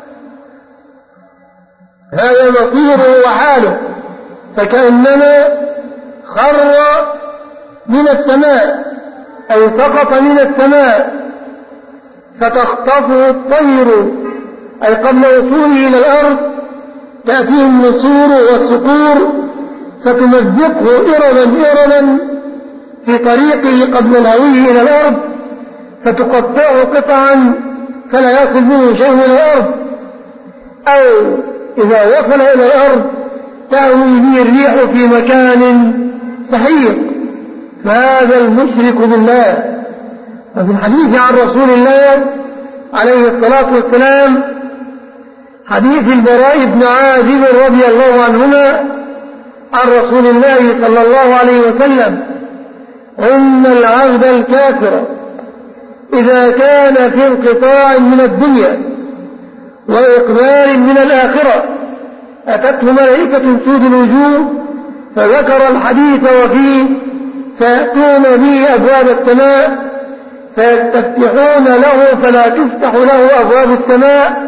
هذا مصيره وحاله، فكأنما خر من السماء أي سقط من السماء فتخطفه الطير، أي قبل وصوله إلى الأرض تأتيه النسور والصقور فتمزقه إربا في طريقه قبل الهوي إلى الأرض، فتقطعه قطعا فلا يصل به شيء إلى الأرض، أو إذا وصل إلى الأرض تهوي به الريح في مكان سحيق. فهذا المشرك بالله. وفي الحديث عن رسول الله عليه الصلاة والسلام حديث البراء بن عازب رضي الله عنهما عن رسول الله صلى الله عليه وسلم: إن العبد الكافر إذا كان في انقطاع من الدنيا وإقبال من الآخرة أتته ملائكة سود الوجوه فذكر الحديث وفيه فيأتون به أبواب السماء فيستفتحون له فلا تفتح له أبواب السماء،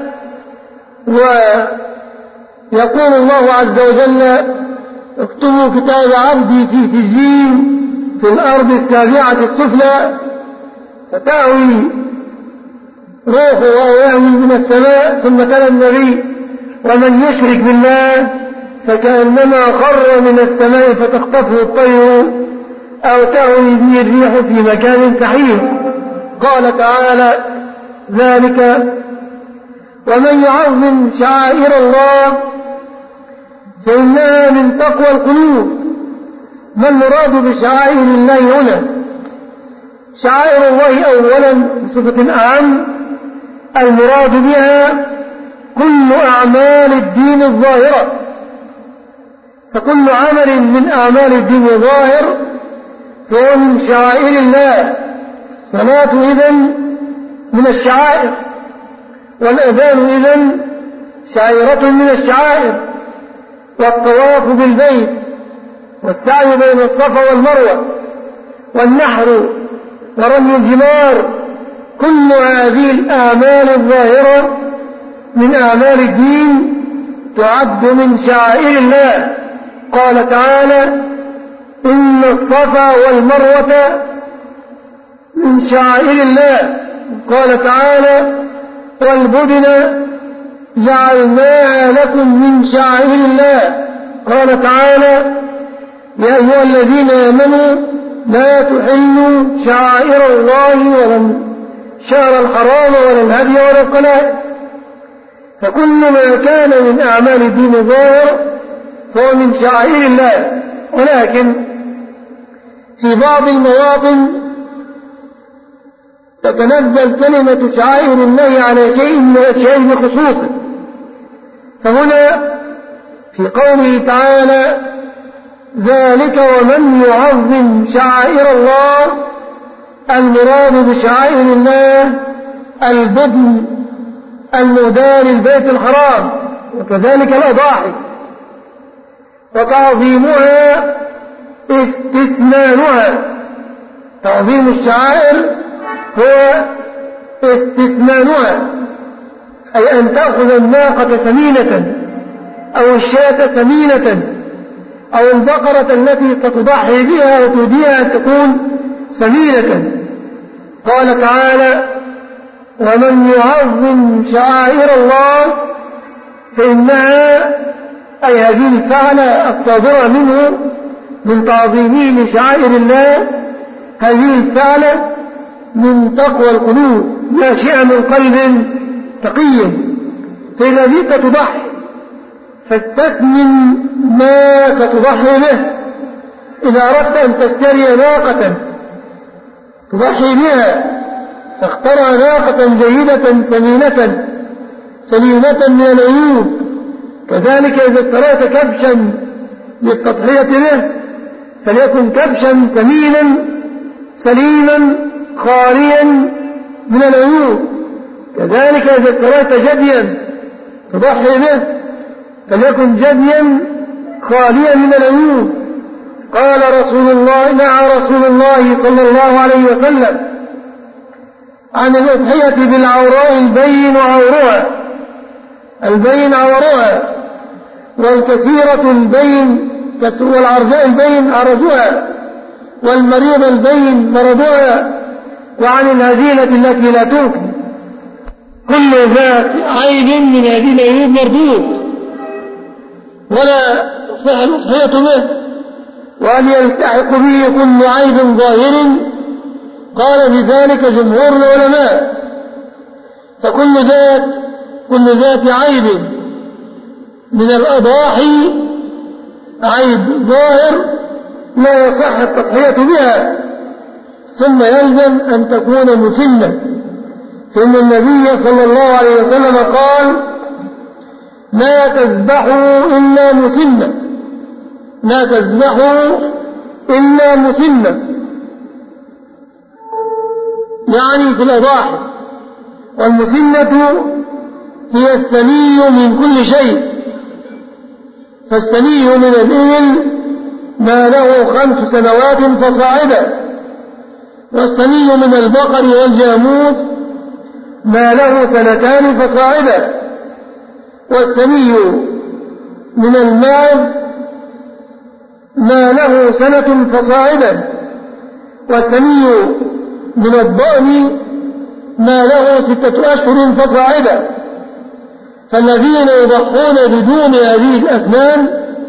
ويقول الله عز وجل: اكتبوا كتاب عبدي في سجين في الأرض السابعة السفلى، فتأوي روحه أو يهوي من السماء. ثم قال النبي: ومن يشرك بالله فكأنما خر من السماء فتخطفه الطير أو تهوي به الريح في مكان سحيق. قال تعالى: ذلك ومن يعظم شعائر الله فإنها من تقوى القلوب. ما المراد بشعائر الله هنا؟ شعائر الله أولا بصفة أعم المراد بها كل أعمال الدين الظاهرة، فكل عمل من أعمال الدين الظاهر فهو من شعائر الله. الصلاة إذن من الشعائر، والأذان إذن شعيرة من الشعائر، والطواف بالبيت، والسعي بين الصفا والمروة، والنحر، ورمي الجمار، كل هذه الأعمال الظاهرة من أعمال الدين تعد من شعائر الله. قال تعالى: إن الصفا والمروة من شعائر الله. قال تعالى: والبدن جعلناها لكم من شعائر الله. قال تعالى: يا أيها الذين آمنوا لا تحلوا شعائر الله ولا الشهر الحرام ولا الهدي ولا القلائد. فكل ما كان من أعمال الدين الظاهر فهو من شعائر الله، ولكن في بعض المواطن تتنزل كلمة شعائر الله على شيء من الأشياء بخصوصه. فهنا في قوله تعالى: ذلك ومن يعظم شعائر الله، المراد بشعائر الله البدن المهداة للبيت الحرام، وكذلك الأضاحي. وتعظيمها استثمانها. تعظيم الشعائر هو استثمانها، أي أن تأخذ الناقة سمينة أو الشاة سمينة أو البقرة التي ستضحي بها وتهديها أن تكون سمينة. قال تعالى: ومن يعظم شعائر الله فإنها، أي هذه الفعلة الصادرة منه من تعظيمه لشعائر الله، هذه الفعلة من تقوى القلوب، ناشئة من قلب تقي. فإذا جئت تضحي فاستثمن ما تضحي به. إذا أردت أن تشتري ناقة تضحي بها فاخترع ناقة جيدة سليمة من العيوب. كذلك إذا اشتريت كبشا للتضحية به فليكن كبشا سمينا سليما خاليا من العيوب. كذلك إذا اشتريت جديا تضحي به فليكن جديا خاليا من العيوب. قال رسول الله: نهى رسول الله صلى الله عليه وسلم عن الأضحية بالعوراء البين عورها، البين عورها، والكثيرة البين والعرجاء البين عرجها، والمريض البين مرضها، وعن الهزيلة التي لا تنكي. كل ذات عيب من هذه العيوب مردود ولا تصح الأضحية به، وأن يلتحق به كل عيب ظاهر قال بذلك جمهور العلماء. فكل ذات عيب من الأضاحي عيب ظاهر لا يصح التضحية بها، ثم يلزم أن تكون مسنة، فإن النبي صلى الله عليه وسلم قال: لا تذبحوا إلا مسنة، لا تذبحوا إلا مسنة، يعني في الأضاحي. والمسنة هي الثني من كل شيء، فالثني من الإبل ما له 5 سنوات فصاعدا، والثني من البقر والجاموس ما له 2 فصاعدا، والثني من الماعز ما له 1 فصاعدا، والثني من الضأن ما له 6 أشهر فصاعدا. فالذين يضحون بدون هذه الأسنان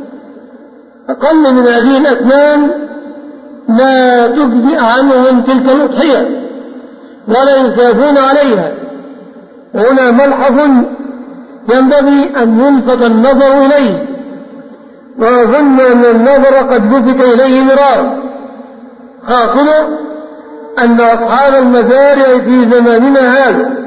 أقل من هذه الأثمان لا تجزئ عنهم تلك الأضحية ولا يثابون عليها. وهنا ملحظ ينبغي أن يلفت النظر إليه، وأظن أن النظر قد لفت إليه مرارا. حاصله أن أصحاب المزارع في زماننا هذا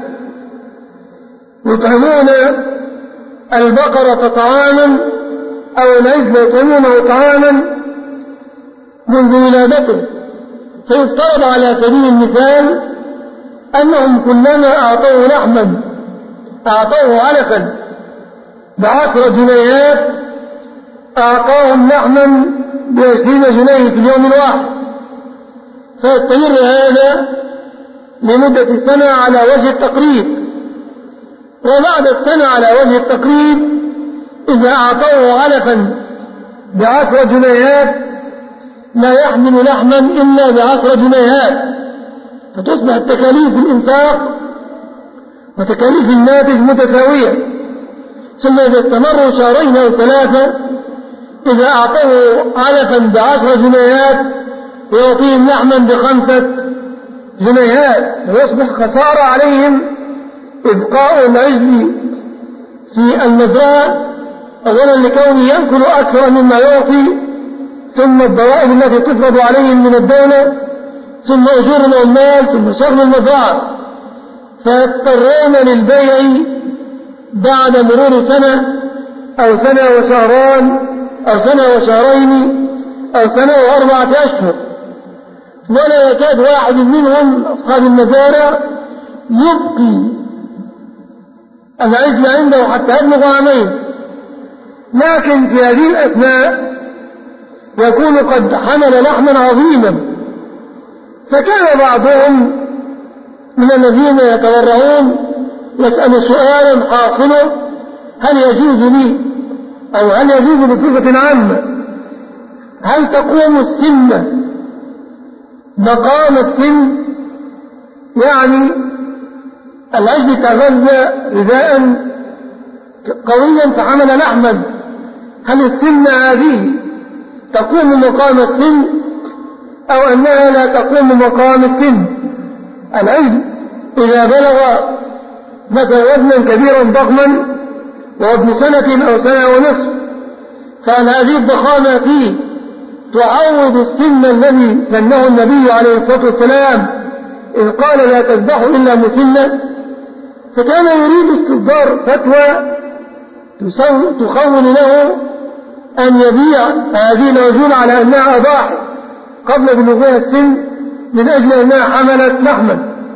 يطعمون البقرة طعاما أو العجل يطعمونه طعاما منذ ولادته. فيفترض على سبيل المثال أنهم كلما أعطوه لحما أعطوه علفا ب10 جنيهات أعطاهم لحما ب20 جنيه في اليوم الواحد، فيستمر هذا لمدة سنة على وجه التقريب. وبعد السنة على وجه التقريب إذا أعطوه علفا ب10 جنيهات لا يحمل لحما إلا ب10 جنيهات، فتصبح تكاليف الإنفاق وتكاليف الناتج متساوية. ثم إذا استمروا 2 أو 3 إذا أعطوه علفا ب10 جنيهات يعطيهم لحما ب5 جنيهات، ويصبح خسارة عليهم إبقاء العجل في المزرعة، أولا لكونه يأكل أكثر مما يعطي، ثم الضرائب التي تفرض عليهم من الدولة، ثم أجور العمال، ثم شغل المزرعة، فيضطرون للبيع بعد مرور سنة أو 1 وشهران أو 1 وشهرين أو 1 و4 أشهر. ولا يكاد واحد منهم أصحاب المزارع يبقي العجل عنده حتى يبلغ عامين. لكن في هذه الأثناء يكون قد حمل لحما عظيما، فكان بعضهم من الذين يتورعون يسأل سؤالا حاصله: هل يجوز لي أو هل يجوز بصفة عامة هل تقوم السنة مقام السن؟ يعني العجل تغذى غذاء قويا فحمل لحما، هل السنة هذه تقوم مقام السن أو أنها لا تقوم مقام السن؟ العجل إذا بلغ مثلا وزنا كبيرا ضخما وابن 1 أو 1.5 سنة، فهل هذه الضخامة فيه تعوض السن الذي سنه النبي عليه الصلاة والسلام إذ قال لا تذبحوا إلا مسنة؟ فكان يريد استصدار فتوى تخول له أن يبيع هذه العجول على أنها أضاحي قبل بلوغها السن من أجل أنها حملت لحما.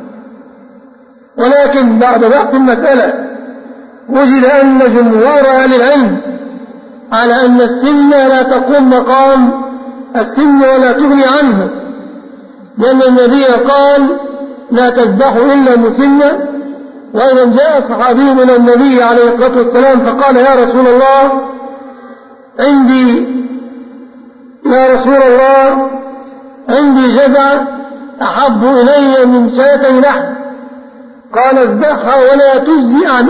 ولكن بعد بحث المسألة وجد أن جمهور أهل العلم على أن السن لا تقوم مقام السن ولا تغني عنه، لأن النبي قال لا تذبحوا إلا مسنة. وأيضا جاء صحابي من النبي عليه الصلاة والسلام فقال: يا رسول الله عندي جذع أحب إلي من 2 لحم، قال: اذبحها ولا تجزئ عن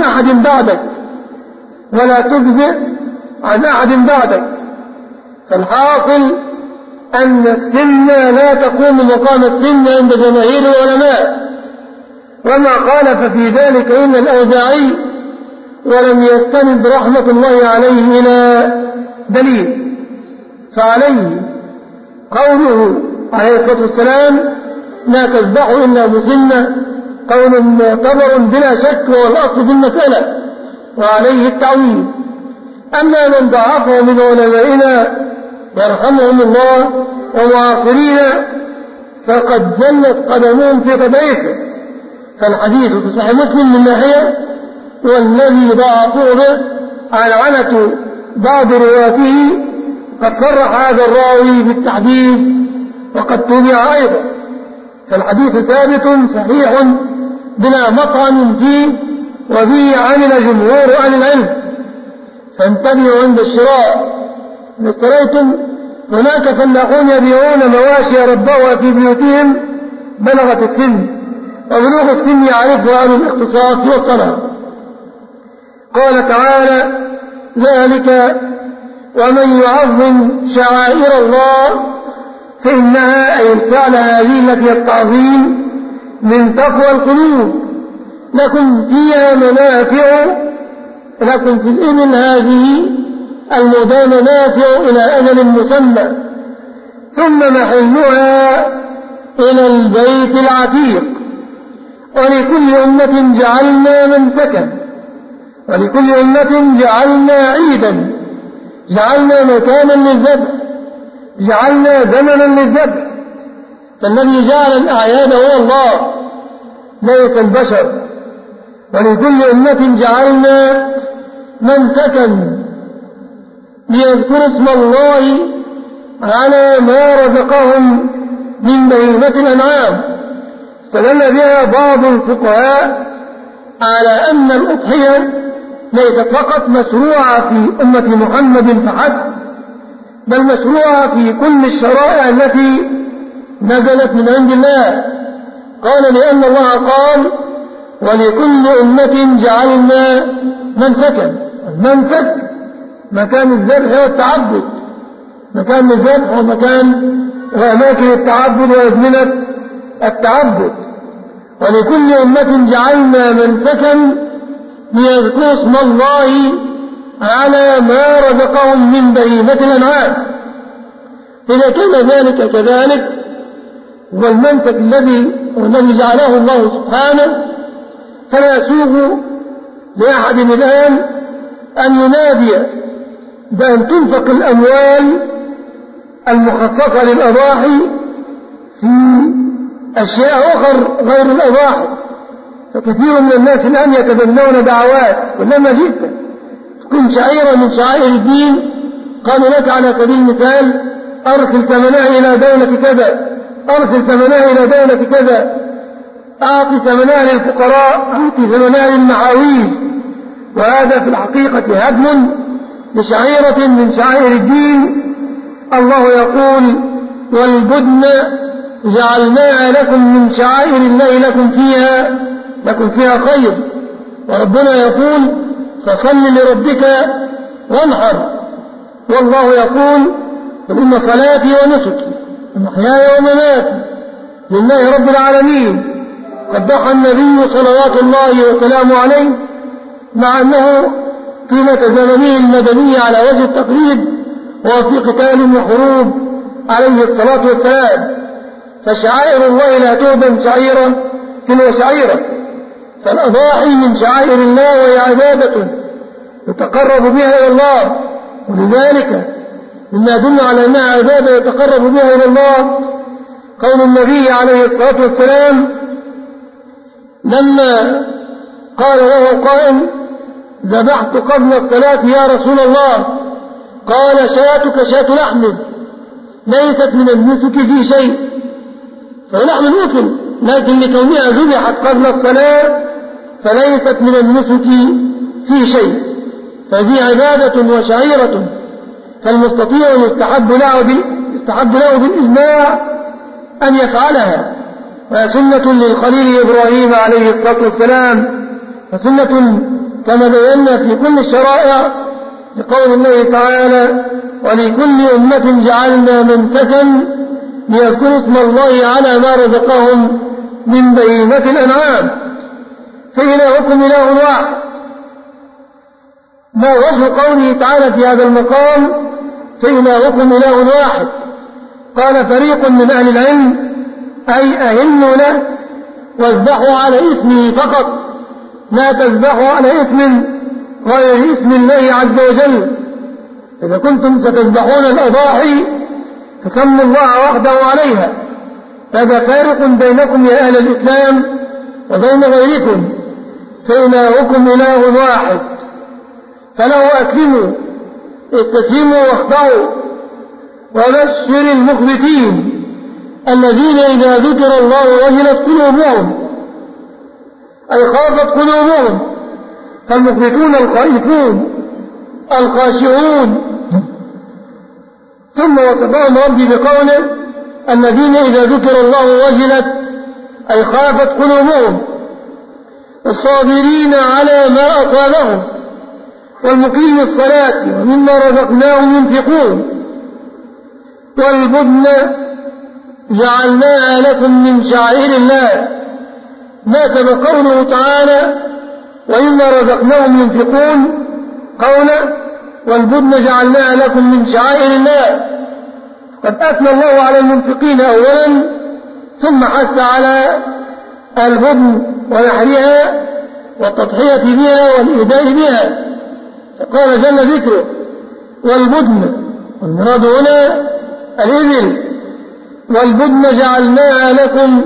أحد بعدك. فالحاصل أن السن لا تقوم مقام السن عند جماهير العلماء، وما خالف في ذلك إلا الأوزاعي، ولم يستند رحمة الله عليه إلى دليل. فعليه قوله عليه الصلاة والسلام لا تذبحوا إلا مسنة قول معتبر بلا شك، وهو الأصل في المسألة، وعليه التعويل. أما من ضعفه من علمائنا يرحمهم الله ومعاصرينا فقد جلت قدمهم في تضعيفه. فالحديث في صحيح مسلم من ناحية، والذي ضعفوه به عنعنة بعض رواته قد صرح هذا الراوي بالتحديث وقد تبع أيضا. فالحديث ثابت صحيح بلا مطعن فيه، وبه عمل جمهور أهل العلم. فانتبهوا عند الشراء. إن اشتريتم هناك فلاحون يبيعون مواشي ربوها في بيوتهم بلغت السن، وبلوغ السن يعرفها أهل الاختصاص والصلاة. قال تعالى: ذلك ومن يعظم شعائر الله فإنها أي الفعل هذه التي التعظيم من تقوى القلوب. لكم فيها منافع، لكم في الإبل هذه المدى منافع إلى أجل مسمى، ثم محلها إلى البيت العتيق. ولكل أمة جعلنا منسكا، ولكل أمة جعلنا عيدا، جعلنا مكانا للذبح، جعلنا زمنا للذبح. فالذي جعل الأعياد هو الله ليس البشر. ولكل أمة جعلنا منسكا ليذكروا اسم الله على ما رزقهم من بهيمة الأنعام. استدل بها بعض الفقهاء على أن الأضحية ليست فقط مشروعة في أمة محمد فحسب، بل مشروعة في كل الشرائع التي نزلت من عند الله. قال لأن الله قال ولكل أمة جعلنا منسكا. المنسك مكان الذبح والتعبد، مكان الذبح ومكان وأماكن التعبد وأزمنة التعبد. ولكل أمة جعلنا منسكا ليذكروا اسم الله على ما رزقهم من بهيمة الأنعام. إذا كان ذلك كذلك والمنسك الذي جعله الله سبحانه، فلا يسوغ لأحد الآن أن ينادي بأن تنفق الأموال المخصصة للأضاحي في أشياء أخرى غير الأضاحي. فكثير من الناس الآن يتبنون دعوات كلما جئت تكون شعيرة من شعائر الدين قالوا لك على سبيل المثال أرسل ثمنها إلى دولة كذا، أرسل ثمنها إلى دولة كذا، أعطي ثمنها للفقراء، أعطي ثمنها للمعاويل. وهذا في الحقيقة هدم لشعيرة من شعائر الدين. الله يقول والبدن جعلناها لكم من شعائر الله لكم فيها خير. وربنا يقول فصل لربك وانحر. والله يقول إن صلاتي ونسكي ومحياي ومماتي لله رب العالمين. قد ضحى النبي صلوات الله وسلامه عليه مع أنه طيلة زمنه المدني على وجه التقليد وهو في قتال وحروب عليه الصلاة والسلام. فشعائر الله لا تهدم شعيرة تلو شعيرة. فالأضاحي من شعائر الله وهي عبادة يتقرب بها إلى الله، ولذلك مما يدل على أنها عبادة يتقرب بها إلى الله قول النبي عليه الصلاة والسلام لما قال له قائل ذبحت قبل الصلاة يا رسول الله، قال شاتك شات لحم ليست من النسك في شيء. فلحم الأكل، لكن لكونها ذبحت قبل الصلاة فليست من النسك في شيء، فهذه عبادة وشعيرة. فالمستطيع يستحب له بالإجماع أن يفعلها، وهي سنة للخليل إبراهيم عليه الصلاة والسلام، وسنة كما بينا في كل الشرائع لقول الله تعالى ولكل أمة جعلنا منسكا ليذكروا اسم الله على ما رزقهم من بهيمة الأنعام. فإلهكم إله واحد. ما وجه قوله تعالى في هذا المقام فإلهكم إله واحد؟ قال فريق من أهل العلم أي أهلوا له واذبحوا على اسمه فقط، لا تذبحوا على اسم غير اسم الله عز وجل. إذا كنتم ستذبحون الأضاحي فسموا الله وحده عليها. هذا فارق بينكم يا أهل الإسلام وبين غيركم. فإلهكم إله واحد فله أسلموا، استسلموا واخضعوا. وبشر المخبتين الذين إذا ذكر الله وجلت قلوبهم أي خافت قلوبهم. فالمخبتون الخائفون الخاشعون. ثم وصفهم ربي بقوله الذين إذا ذكر الله وجلت أي خافت قلوبهم، الصابرين على ما أصابهم. والمقيم الصلاة ومما رزقناهم ينفقون. والبدن جعلناها لكم من شعائر الله، ناسب قوله تعالى ومما رزقناهم ينفقون قوله والبدن جعلناها لكم من شعائر الله. قد أثنى الله على المنفقين أولا ثم حث على البدن ونحرها والتضحية بها والإيداء بها، فقال جل ذكره والبدن، والمراد هنا الإبل. والبدن جعلناها لكم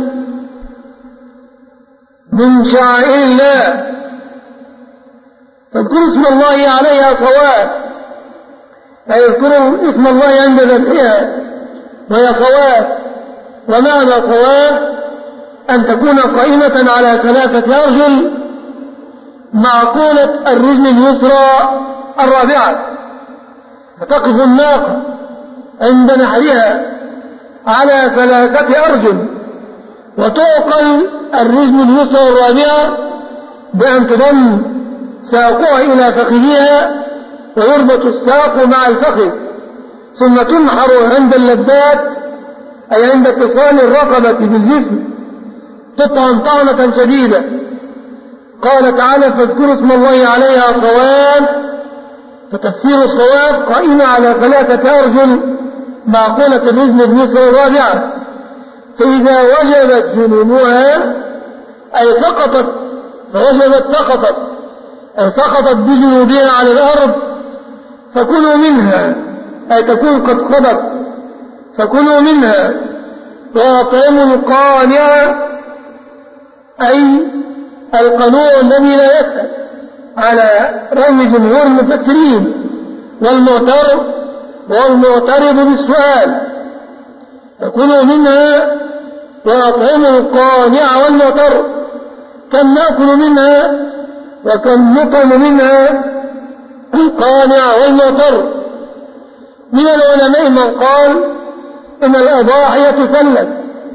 من شعائر الله، فاذكروا اسم الله عليها صواب، أي اذكروا اسم الله عند ذبحها وهي صواب. ومعنى صواب أن تكون قائمة على 3 أرجل معقولة الرجل اليسرى الرابعة، فتقف الناقة عند نحرها على 3 أرجل، وتعقل الرجل اليسرى الرابعة بأن تضم ساقها إلى فخذها ويربط الساق مع الفخذ، ثم تنحر عند اللبات أي عند اتصال الرقبة بالجسم، تطعن طعنة شديدة. قال تعالى فاذكروا اسم الله عليها صواب، فتفسير الصواب قائمة على 3 أرجل معقولة الرجل اليسرى الرابعة، فإذا وجبت جنونها أي سقطت، فوجبت سقطت أي سقطت بجنوبها على الأرض، فكلوا منها أي تكون قد قضت، فكلوا منها. وأطعموا القانع أي القنوع الذي لا يسأل على رأي جمهور المفسرين، والمعتر والمعترض بالسؤال، فكلوا منها وأطعموا القانع والمعتر. كم نأكل منها وكم نطعم منها القانع والمعتر. من العلماء من قال إن الأضاحية تثلث،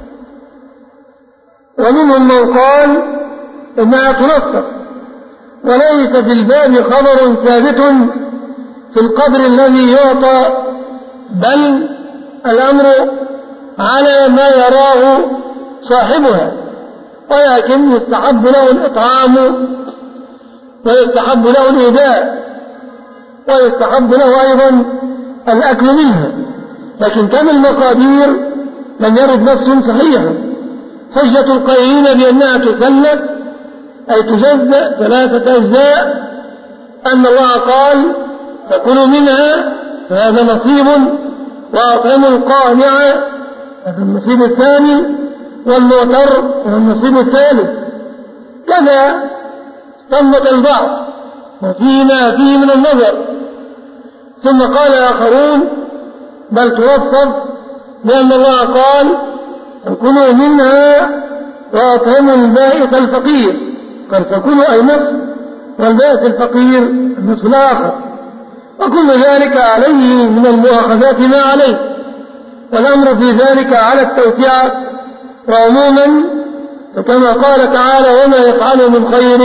ومنهم من قال إنها تنصف، وليس في الباب خبر ثابت في القدر الذي يعطى، بل الأمر على ما يراه صاحبها، ولكن يستحب له الإطعام ويستحب له الإهداء ويستحب له أيضا الأكل منها، لكن كم المقادير لم يرد نص صحيحا. حجة القائلين بأنها تثلث أي تجزأ 3 أجزاء أن الله قال فكلوا منها فهذا نصيب، وأطعموا القانع هذا النصيب الثاني، والمعتر هو النصيب الثالث. كذا استنبط البعض وفيما فيه من النظر. ثم قال آخرون بل توصف، لأن الله قال فكلوا منها وأطعموا البائس الفقير، قال فكلوا أي نصف، والبائس الفقير النصف الآخر، وكل ذلك عليه من المؤاخذات ما عليه، والأمر في ذلك على التوسعة. وعموما فكما قال تعالى وما يفعلوا من خير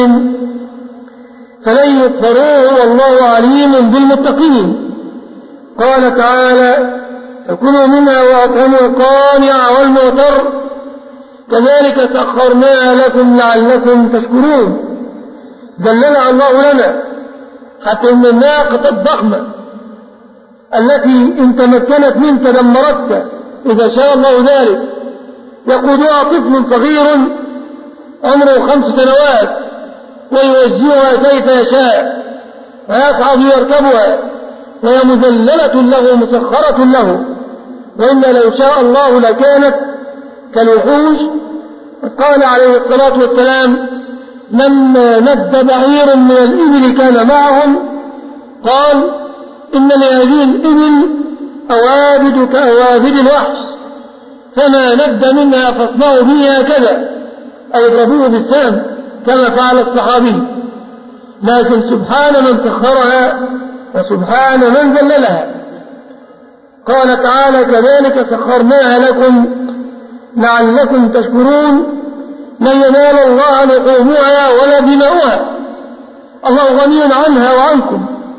فلن يكفروه والله عليم بالمتقين. قال تعالى فكلوا منها وأطعموا القانع والمعتر كذلك سخرناها لكم لعلكم تشكرون. ذللها الله لنا حتى إن الناقة الضخمة التي إن تمكنت منك دمرتك إذا شاء الله ذلك، يقودها طفل صغير عمره 5 سنوات ويوجهها كيف يشاء ويصعد يركبها، وهي مذللة له مسخرة له، وإن لو شاء الله لكانت كالوحوش. قال عليه الصلاة والسلام لما ند بعير من الإبل كان معهم قال إن لهذه الإبل أوابد كأوابد الوحش، فما ند منها فاصنعوا به هكذا أي اضربوه بالسهم كما فعل الصحابي. لكن سبحان من سخرها وسبحان من ذللها. قال تعالى كذلك سخرناها لكم لعلكم تشكرون. لن ينال الله لحومها ولا دماؤها، الله غني عنها وعنكم،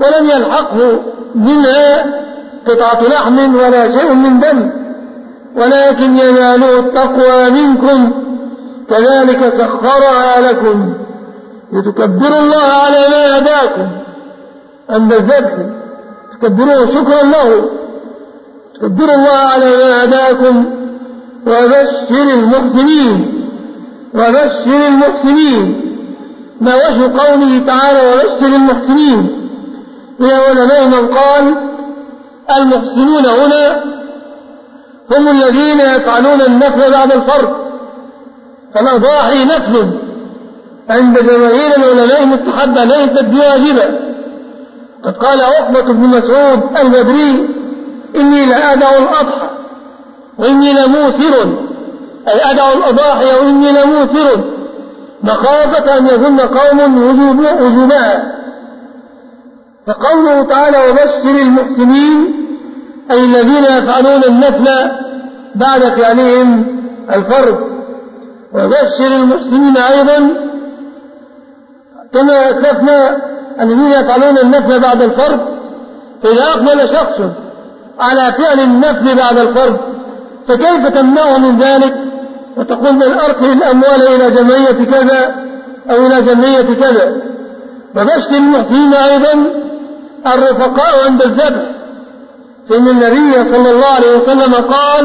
ولم يلحقه منها قطعة لحم ولا شيء من دم، ولكن يناله التقوى منكم، كذلك سخرها لكم لتكبروا الله على ما هداكم عند الذبح، تكبروه شكرا له، تكبروا الله على ما هداكم. وبشر المحسنين، وبشر المحسنين. ما وجه قوله تعالى وبشر المحسنين؟ من علماء من قال المحسنون هنا هم الذين يفعلون النفل بعد الفرض، فالأضاحي نفل عند جماهير العلماء مستحبة ليست بواجبة. قد قال عقبة بن مسعود البدري إني لأدع الأضحى وإني لموسر، أي أدع الأضاحي وإني لموسر، مخافة أن يظن قوم وجوبها. فقوله تعالى وبشر المحسنين أي الذين يفعلون النفل بعد فعلهم الفرض. وبشر المحسنين أيضا كما أسلفنا الذين يفعلون النفل بعد الفرض، فإذا أقبل شخص على فعل النفل بعد الفرض فكيف تمنعه من ذلك وتقول بل أرسل الأموال إلى جمعية كذا أو إلى جمعية كذا. وبشر المحسنين أيضا الرفقاء عند الذبح، فإن النبي صلى الله عليه وسلم قال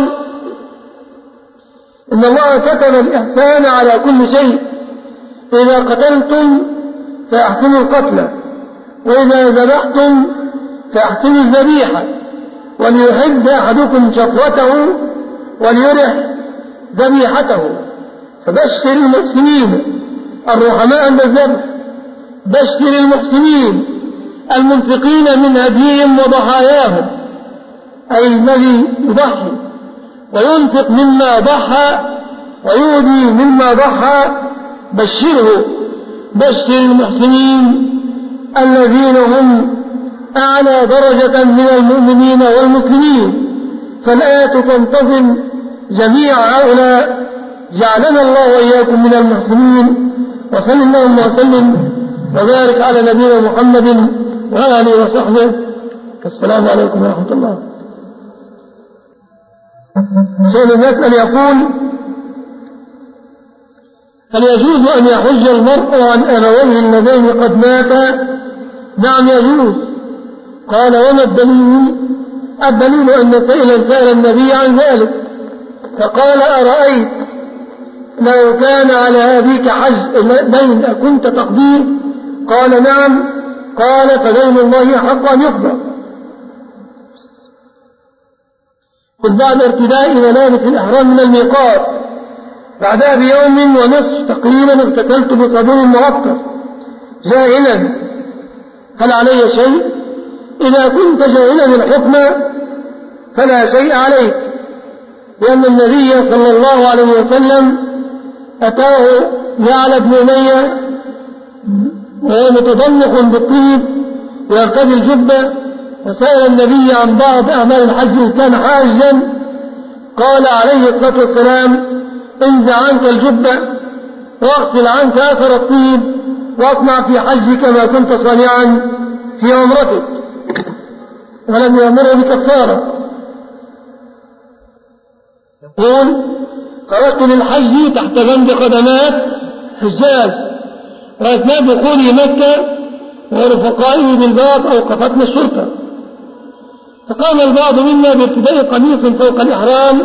إن الله كتب الإحسان على كل شيء، فإذا قتلتم فأحسنوا القتل، وإذا ذبحتم فأحسنوا الذبيحة، وليحد أحدكم شفرته وليرح ذبيحته. فبشر المحسنين الرحماء عند الذبح، بشر المحسنين المنفقين من هديهم وضحاياهم، أي الذي يضحي وينفق مما ضحى ويودي مما ضحى بشره. بشر المحسنين الذين هم أعلى درجة من المؤمنين والمسلمين. فالآية تنتظم جميع هؤلاء، جعلنا الله وإياكم من المحسنين. وصلى اللهم وسلم وبارك على نبينا محمد وآله وصحبه. السلام عليكم ورحمة الله. سؤال يسأل يقول هل يجوز أن يحج المرء عن أبويه اللذين قد ماتا؟ نعم يجوز. قال وما الدليل؟ الدليل أن سائلا سأل النبي عن ذلك فقال أرأيت لو كان على أبيك حج دين أكنت تقضيه؟ قال نعم. قال فدين الله حق أن يقضى. قل بعد ارتداء ملابس الإحرام من الميقات بعدها بيوم ونصف تقريبا اغتسلت بصابون معطر جاهلا، هل علي شيء؟ إذا كنت جاهلا الحكم فلا شيء عليك، لأن النبي صلى الله عليه وسلم أتاه يعلى بن أمية وهو متضلق بالطيب ويرتدي الجبة، وسأل النبي عن بعض أعمال الحج إن كان حاجا، قال عليه الصلاة والسلام انزع عنك الجبة واغسل عنك أثر الطيب واصنع في حجك ما كنت صانعا في عمرتك، ولم يأمره بكفارة. يقول خرجت للحج تحت بند قدمات حجاج، وأثناء دخولي مكة ورفقائي بالباص أوقفتنا الشرطة، فقام البعض منا بارتداء قميص فوق الإحرام،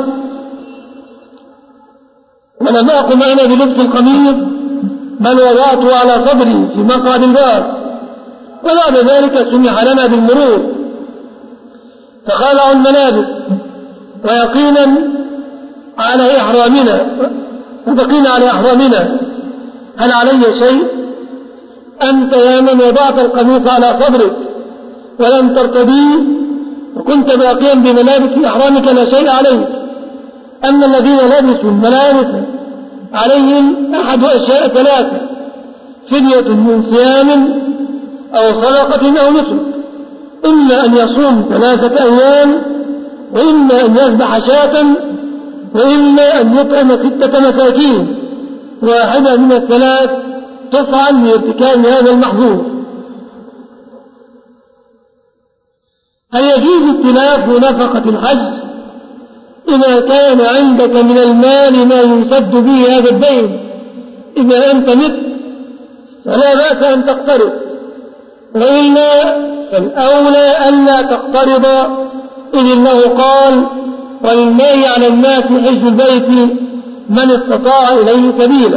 ولم أقم أنا بلبس القميص بل وضعته على صدري في مقعد الباص، وبعد ذلك سمح لنا بالمرور فخلعوا الملابس ويقينا على إحرامنا هل علي شيء؟ أنت يا من وضعت القميص على صدرك ولم ترتديه وكنت باقيا بملابس إحرامك لا شيء عليك. أما الذين لبسوا الملابس عليهم أحد أشياء ثلاثة: فدية من صيام أو صدقة أو نسك، إما أن يصوم 3 أيام، وإما أن يذبح شاة، وإما أن يطعم 6 مساكين، واحدة من الثلاث تفعل لارتكاب هذا المحظور. هل يجوز اتلاف نفقة الحج إذا كان عندك من المال ما يسد به هذا الدين؟ إذا أنت مت فلا بأس أن تقترض، وإلا فالأولى ألا تقترض، إذ الله قال: ولله على الناس حج البيت من استطاع إليه سبيلا.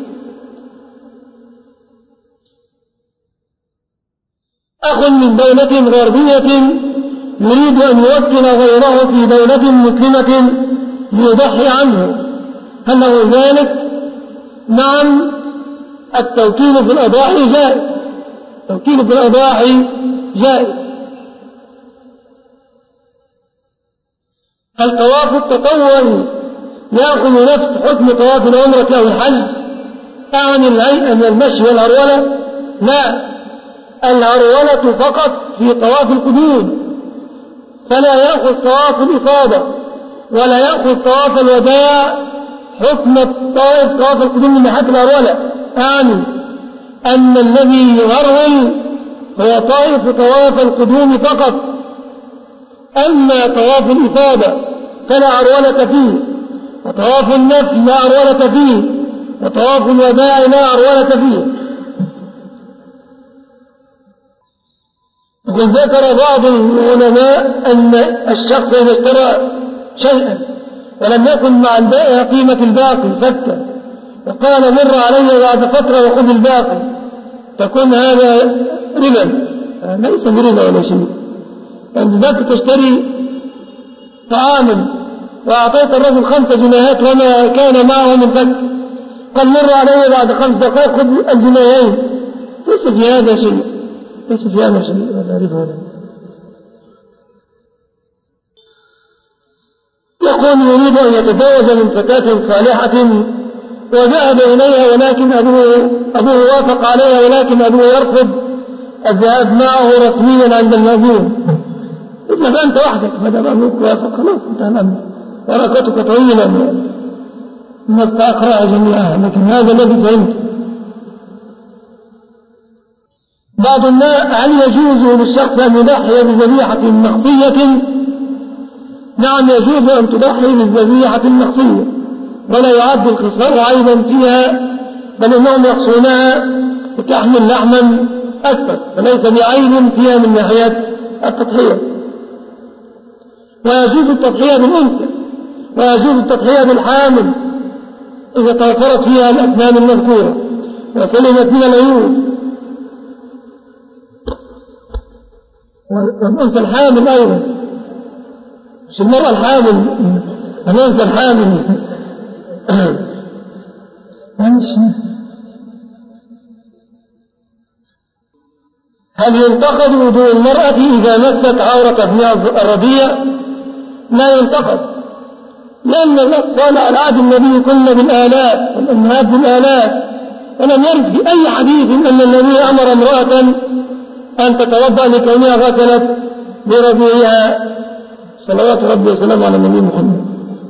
أخ من دولة غربية يريد أن يوكل غيره في دولة مسلمة ليضحي عنه، هل له ذلك؟ نعم، التوكيل في الأضاحي جائز، التوكيل في الأضاحي جائز. هل طواف التطوع يأخذ نفس حكم طواف العمرة أو الحج؟ أعني أن المشي والهرولة؟ لا، الهرولة فقط في طواف القدوم، فلا يأخذ طواف الإفاضة ولا يأخذ طواف الوداع حكم طواف القدوم من ناحية الهرولة. أعني أن الذي يهرول هو طائف طواف القدوم فقط، أما طواف الإفاضة فلا هرولة فيه، وطواف النفل لا هرولة فيه، وطواف الوداع لا هرولة فيه. وقد ذكر بعض العلماء أن الشخص إذا اشترى شيئا ولم يكن مع البائع قيمة الباقي فكة وقال: مر علي بعد فترة وخذ الباقي، تكون هذا ربا؟ ليس بربا ولا شيء. أنت ذاك تشتري طعاما وأعطيت الرجل 5 جنيهات وما كان معه من فك، قال: مر علي بعد 5 دقائق خذ الجنيهين، ليس في هذا شيء، ليس في هذا شيء ولا ربا ولا. يقول: يريد أن يتزوج من فتاة صالحة وذهب إليها، ولكن أبوه وافق عليها، ولكن أبوه يرفض الذهاب معه رسميا عند المأذون. اذهب أنت وحدك، ما دام أبوك وافق خلاص انتهى الأمر، ورقتك طويلة ما استأقرأ جميعها، لكن هذا الذي فهمته. بعض الناس: هل يجوز للشخص أن يضحي بذبيحة نقصية؟ نعم، يجوز أن تضحي بالذبيحة النقصية، ولا يعد الخسار عيبا فيها، بل إنهم يقصونها وتحمل لحما أكثر، فليس بعيب فيها من ناحية التضحية. ويجوز التضحية بالأنثى، ويجوز التضحية بالحامل إذا توفرت فيها الأسنان المذكورة وسلمت من العيوب، والأنثى الحامل أيضا، مش المرأة الحامل، الأنثى الحامل. هل ينتقد وضوء المرأة إذا مست عورة ابنها الرضيع؟ لا ينتقد، لأن الأطفال على عهد النبي كن بالآلاف والأمهات بالآلاف، ولم يرد في أي حديث أن النبي أمر امرأة أن تتوضأ لكونها غسلت برضيعها، صلوات ربي وسلامه على النبي محمد.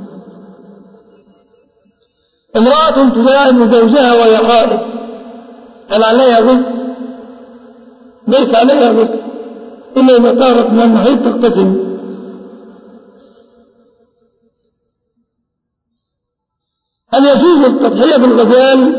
امرأة تلاعب زوجها وهي حائض، هل عليها غسل؟ ليس عليها غسل، إلا إذا طهرت من المحيض تغتسل. هل يجوز التضحية بالغزال؟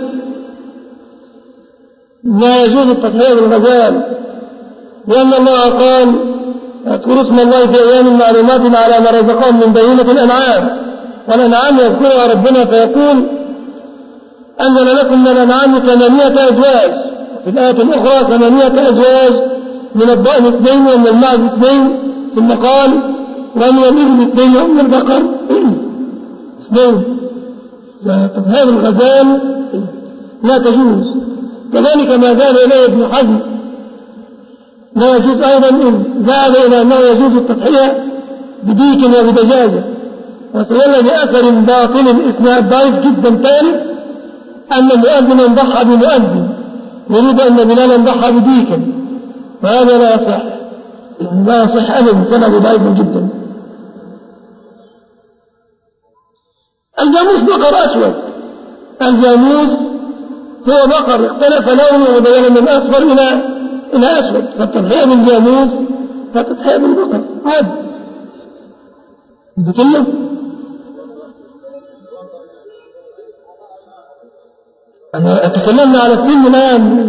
لا يجوز التضحية بالغزال، لأن الله قال: اذكروا اسم الله في أيام معلومات على ما رزقهم من بهيمة الأنعام، والأنعام يذكرها ربنا فيقول: أنزل لكم من الأنعام 8 أزواج، وفي الآية الأخرى 8 أزواج، من الضأن 2 ومن المعز 2، ثم قال: ومن الإبل 2 ومن البقر 2. فتضحية بالغزال لا تجوز. كذلك ما ذهب إليه ابن حزم لا يجوز أيضا، إذ ذهب إلى أنه يجوز التضحية بديك وبدجاجة، وسيل بأثر باطل إسناد ضعيف جدا ثالث أن مؤذنا ضحى بمؤذن يريد أن بلالا ضحى بديكا، وهذا لا يصح، لا يصح أبدا، سند ضعيف جدا. الجاموس بقر أسود، الجاموس هو بقر اختلف لونه وبين من أصفر إلى أسود، فالتضحية بالجاموس فتضحية بالبقر عادي بكله. أنا أتكلمنا على السن الآن،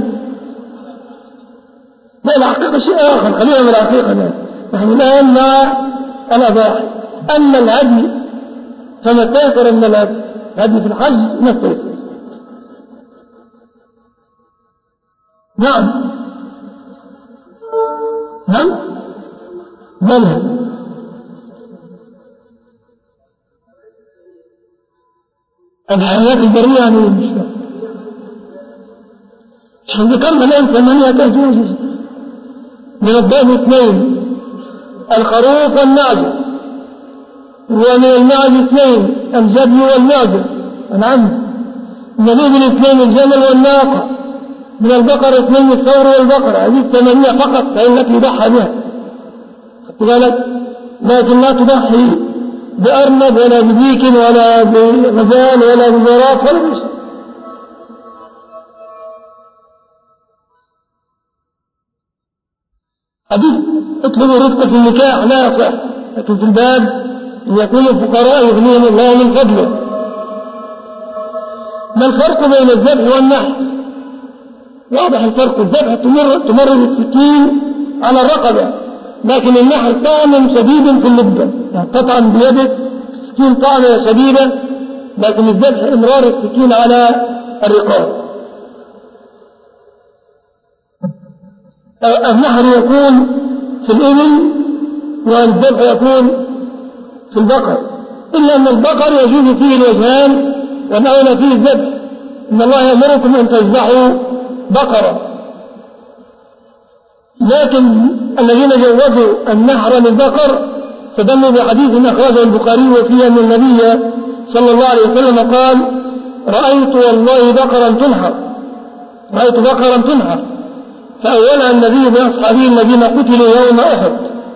لا الحقيقة شيء آخر، خلينا من الحقيقة. نحن الآن مع الأضاحي. أما الهدي فما استيسر من الهدي في الحج ما استيسر. نعم منها الحياة البرية يعني مش ذكرنا الآن 8 أزواج من الضأن 2 الخروف والنعجة، ومن المعز 2 الجبل والنعجة العنز، من الإبل 2 الجمل والناقة، من البقر 2 الثور والبقر. هذه 8 فقط فإنك يضحى بها، خدت بالك؟ لكن لا تضحي بأرنب ولا بديك ولا بغزال ولا بزرافة ولا بشيء. حديث اطلبوا الرزق في النكاح لا يصح، لكن في الباب أن يكونوا الفقراء يغنيهم الله من فضله. ما الفرق بين الذبح والنحر؟ واضح الفرق. الذبح تمر بالسكين على الرقبة، لكن النحر طعن شديد في اللبة، يعني تطعن بيدك السكين طعنة شديدة، لكن الذبح إمرار السكين على الرقاب. النحر يكون في الإبل والذبح يكون في البقر، إلا أن البقر يجوز فيه الوجهان والأولى فيه الذبح. إن الله يأمركم أن تذبحوا بقرة، لكن الذين جوزوا النحر للبقر استدلوا بحديث أخرجه البخاري وفيه أن النبي صلى الله عليه وسلم قال: رأيت والله بقرا تنحر، فأولها النبي بأصحابه الذين قتلوا يوم أحد.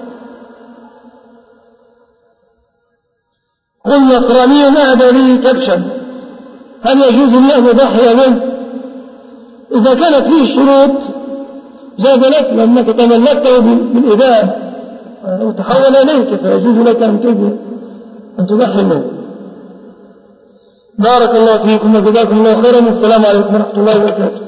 قل نصراني أهدى لي كبشا، هل يجوز لي أن أضحي به؟ إذا كانت فيه الشروط جاز لك، لأنك تملكته بالإباء وتحول إليك، فيجوز لك أن تضحي به. بارك الله فيكم وجزاكم الله خيرا. والسلام عليكم ورحمة الله وبركاته.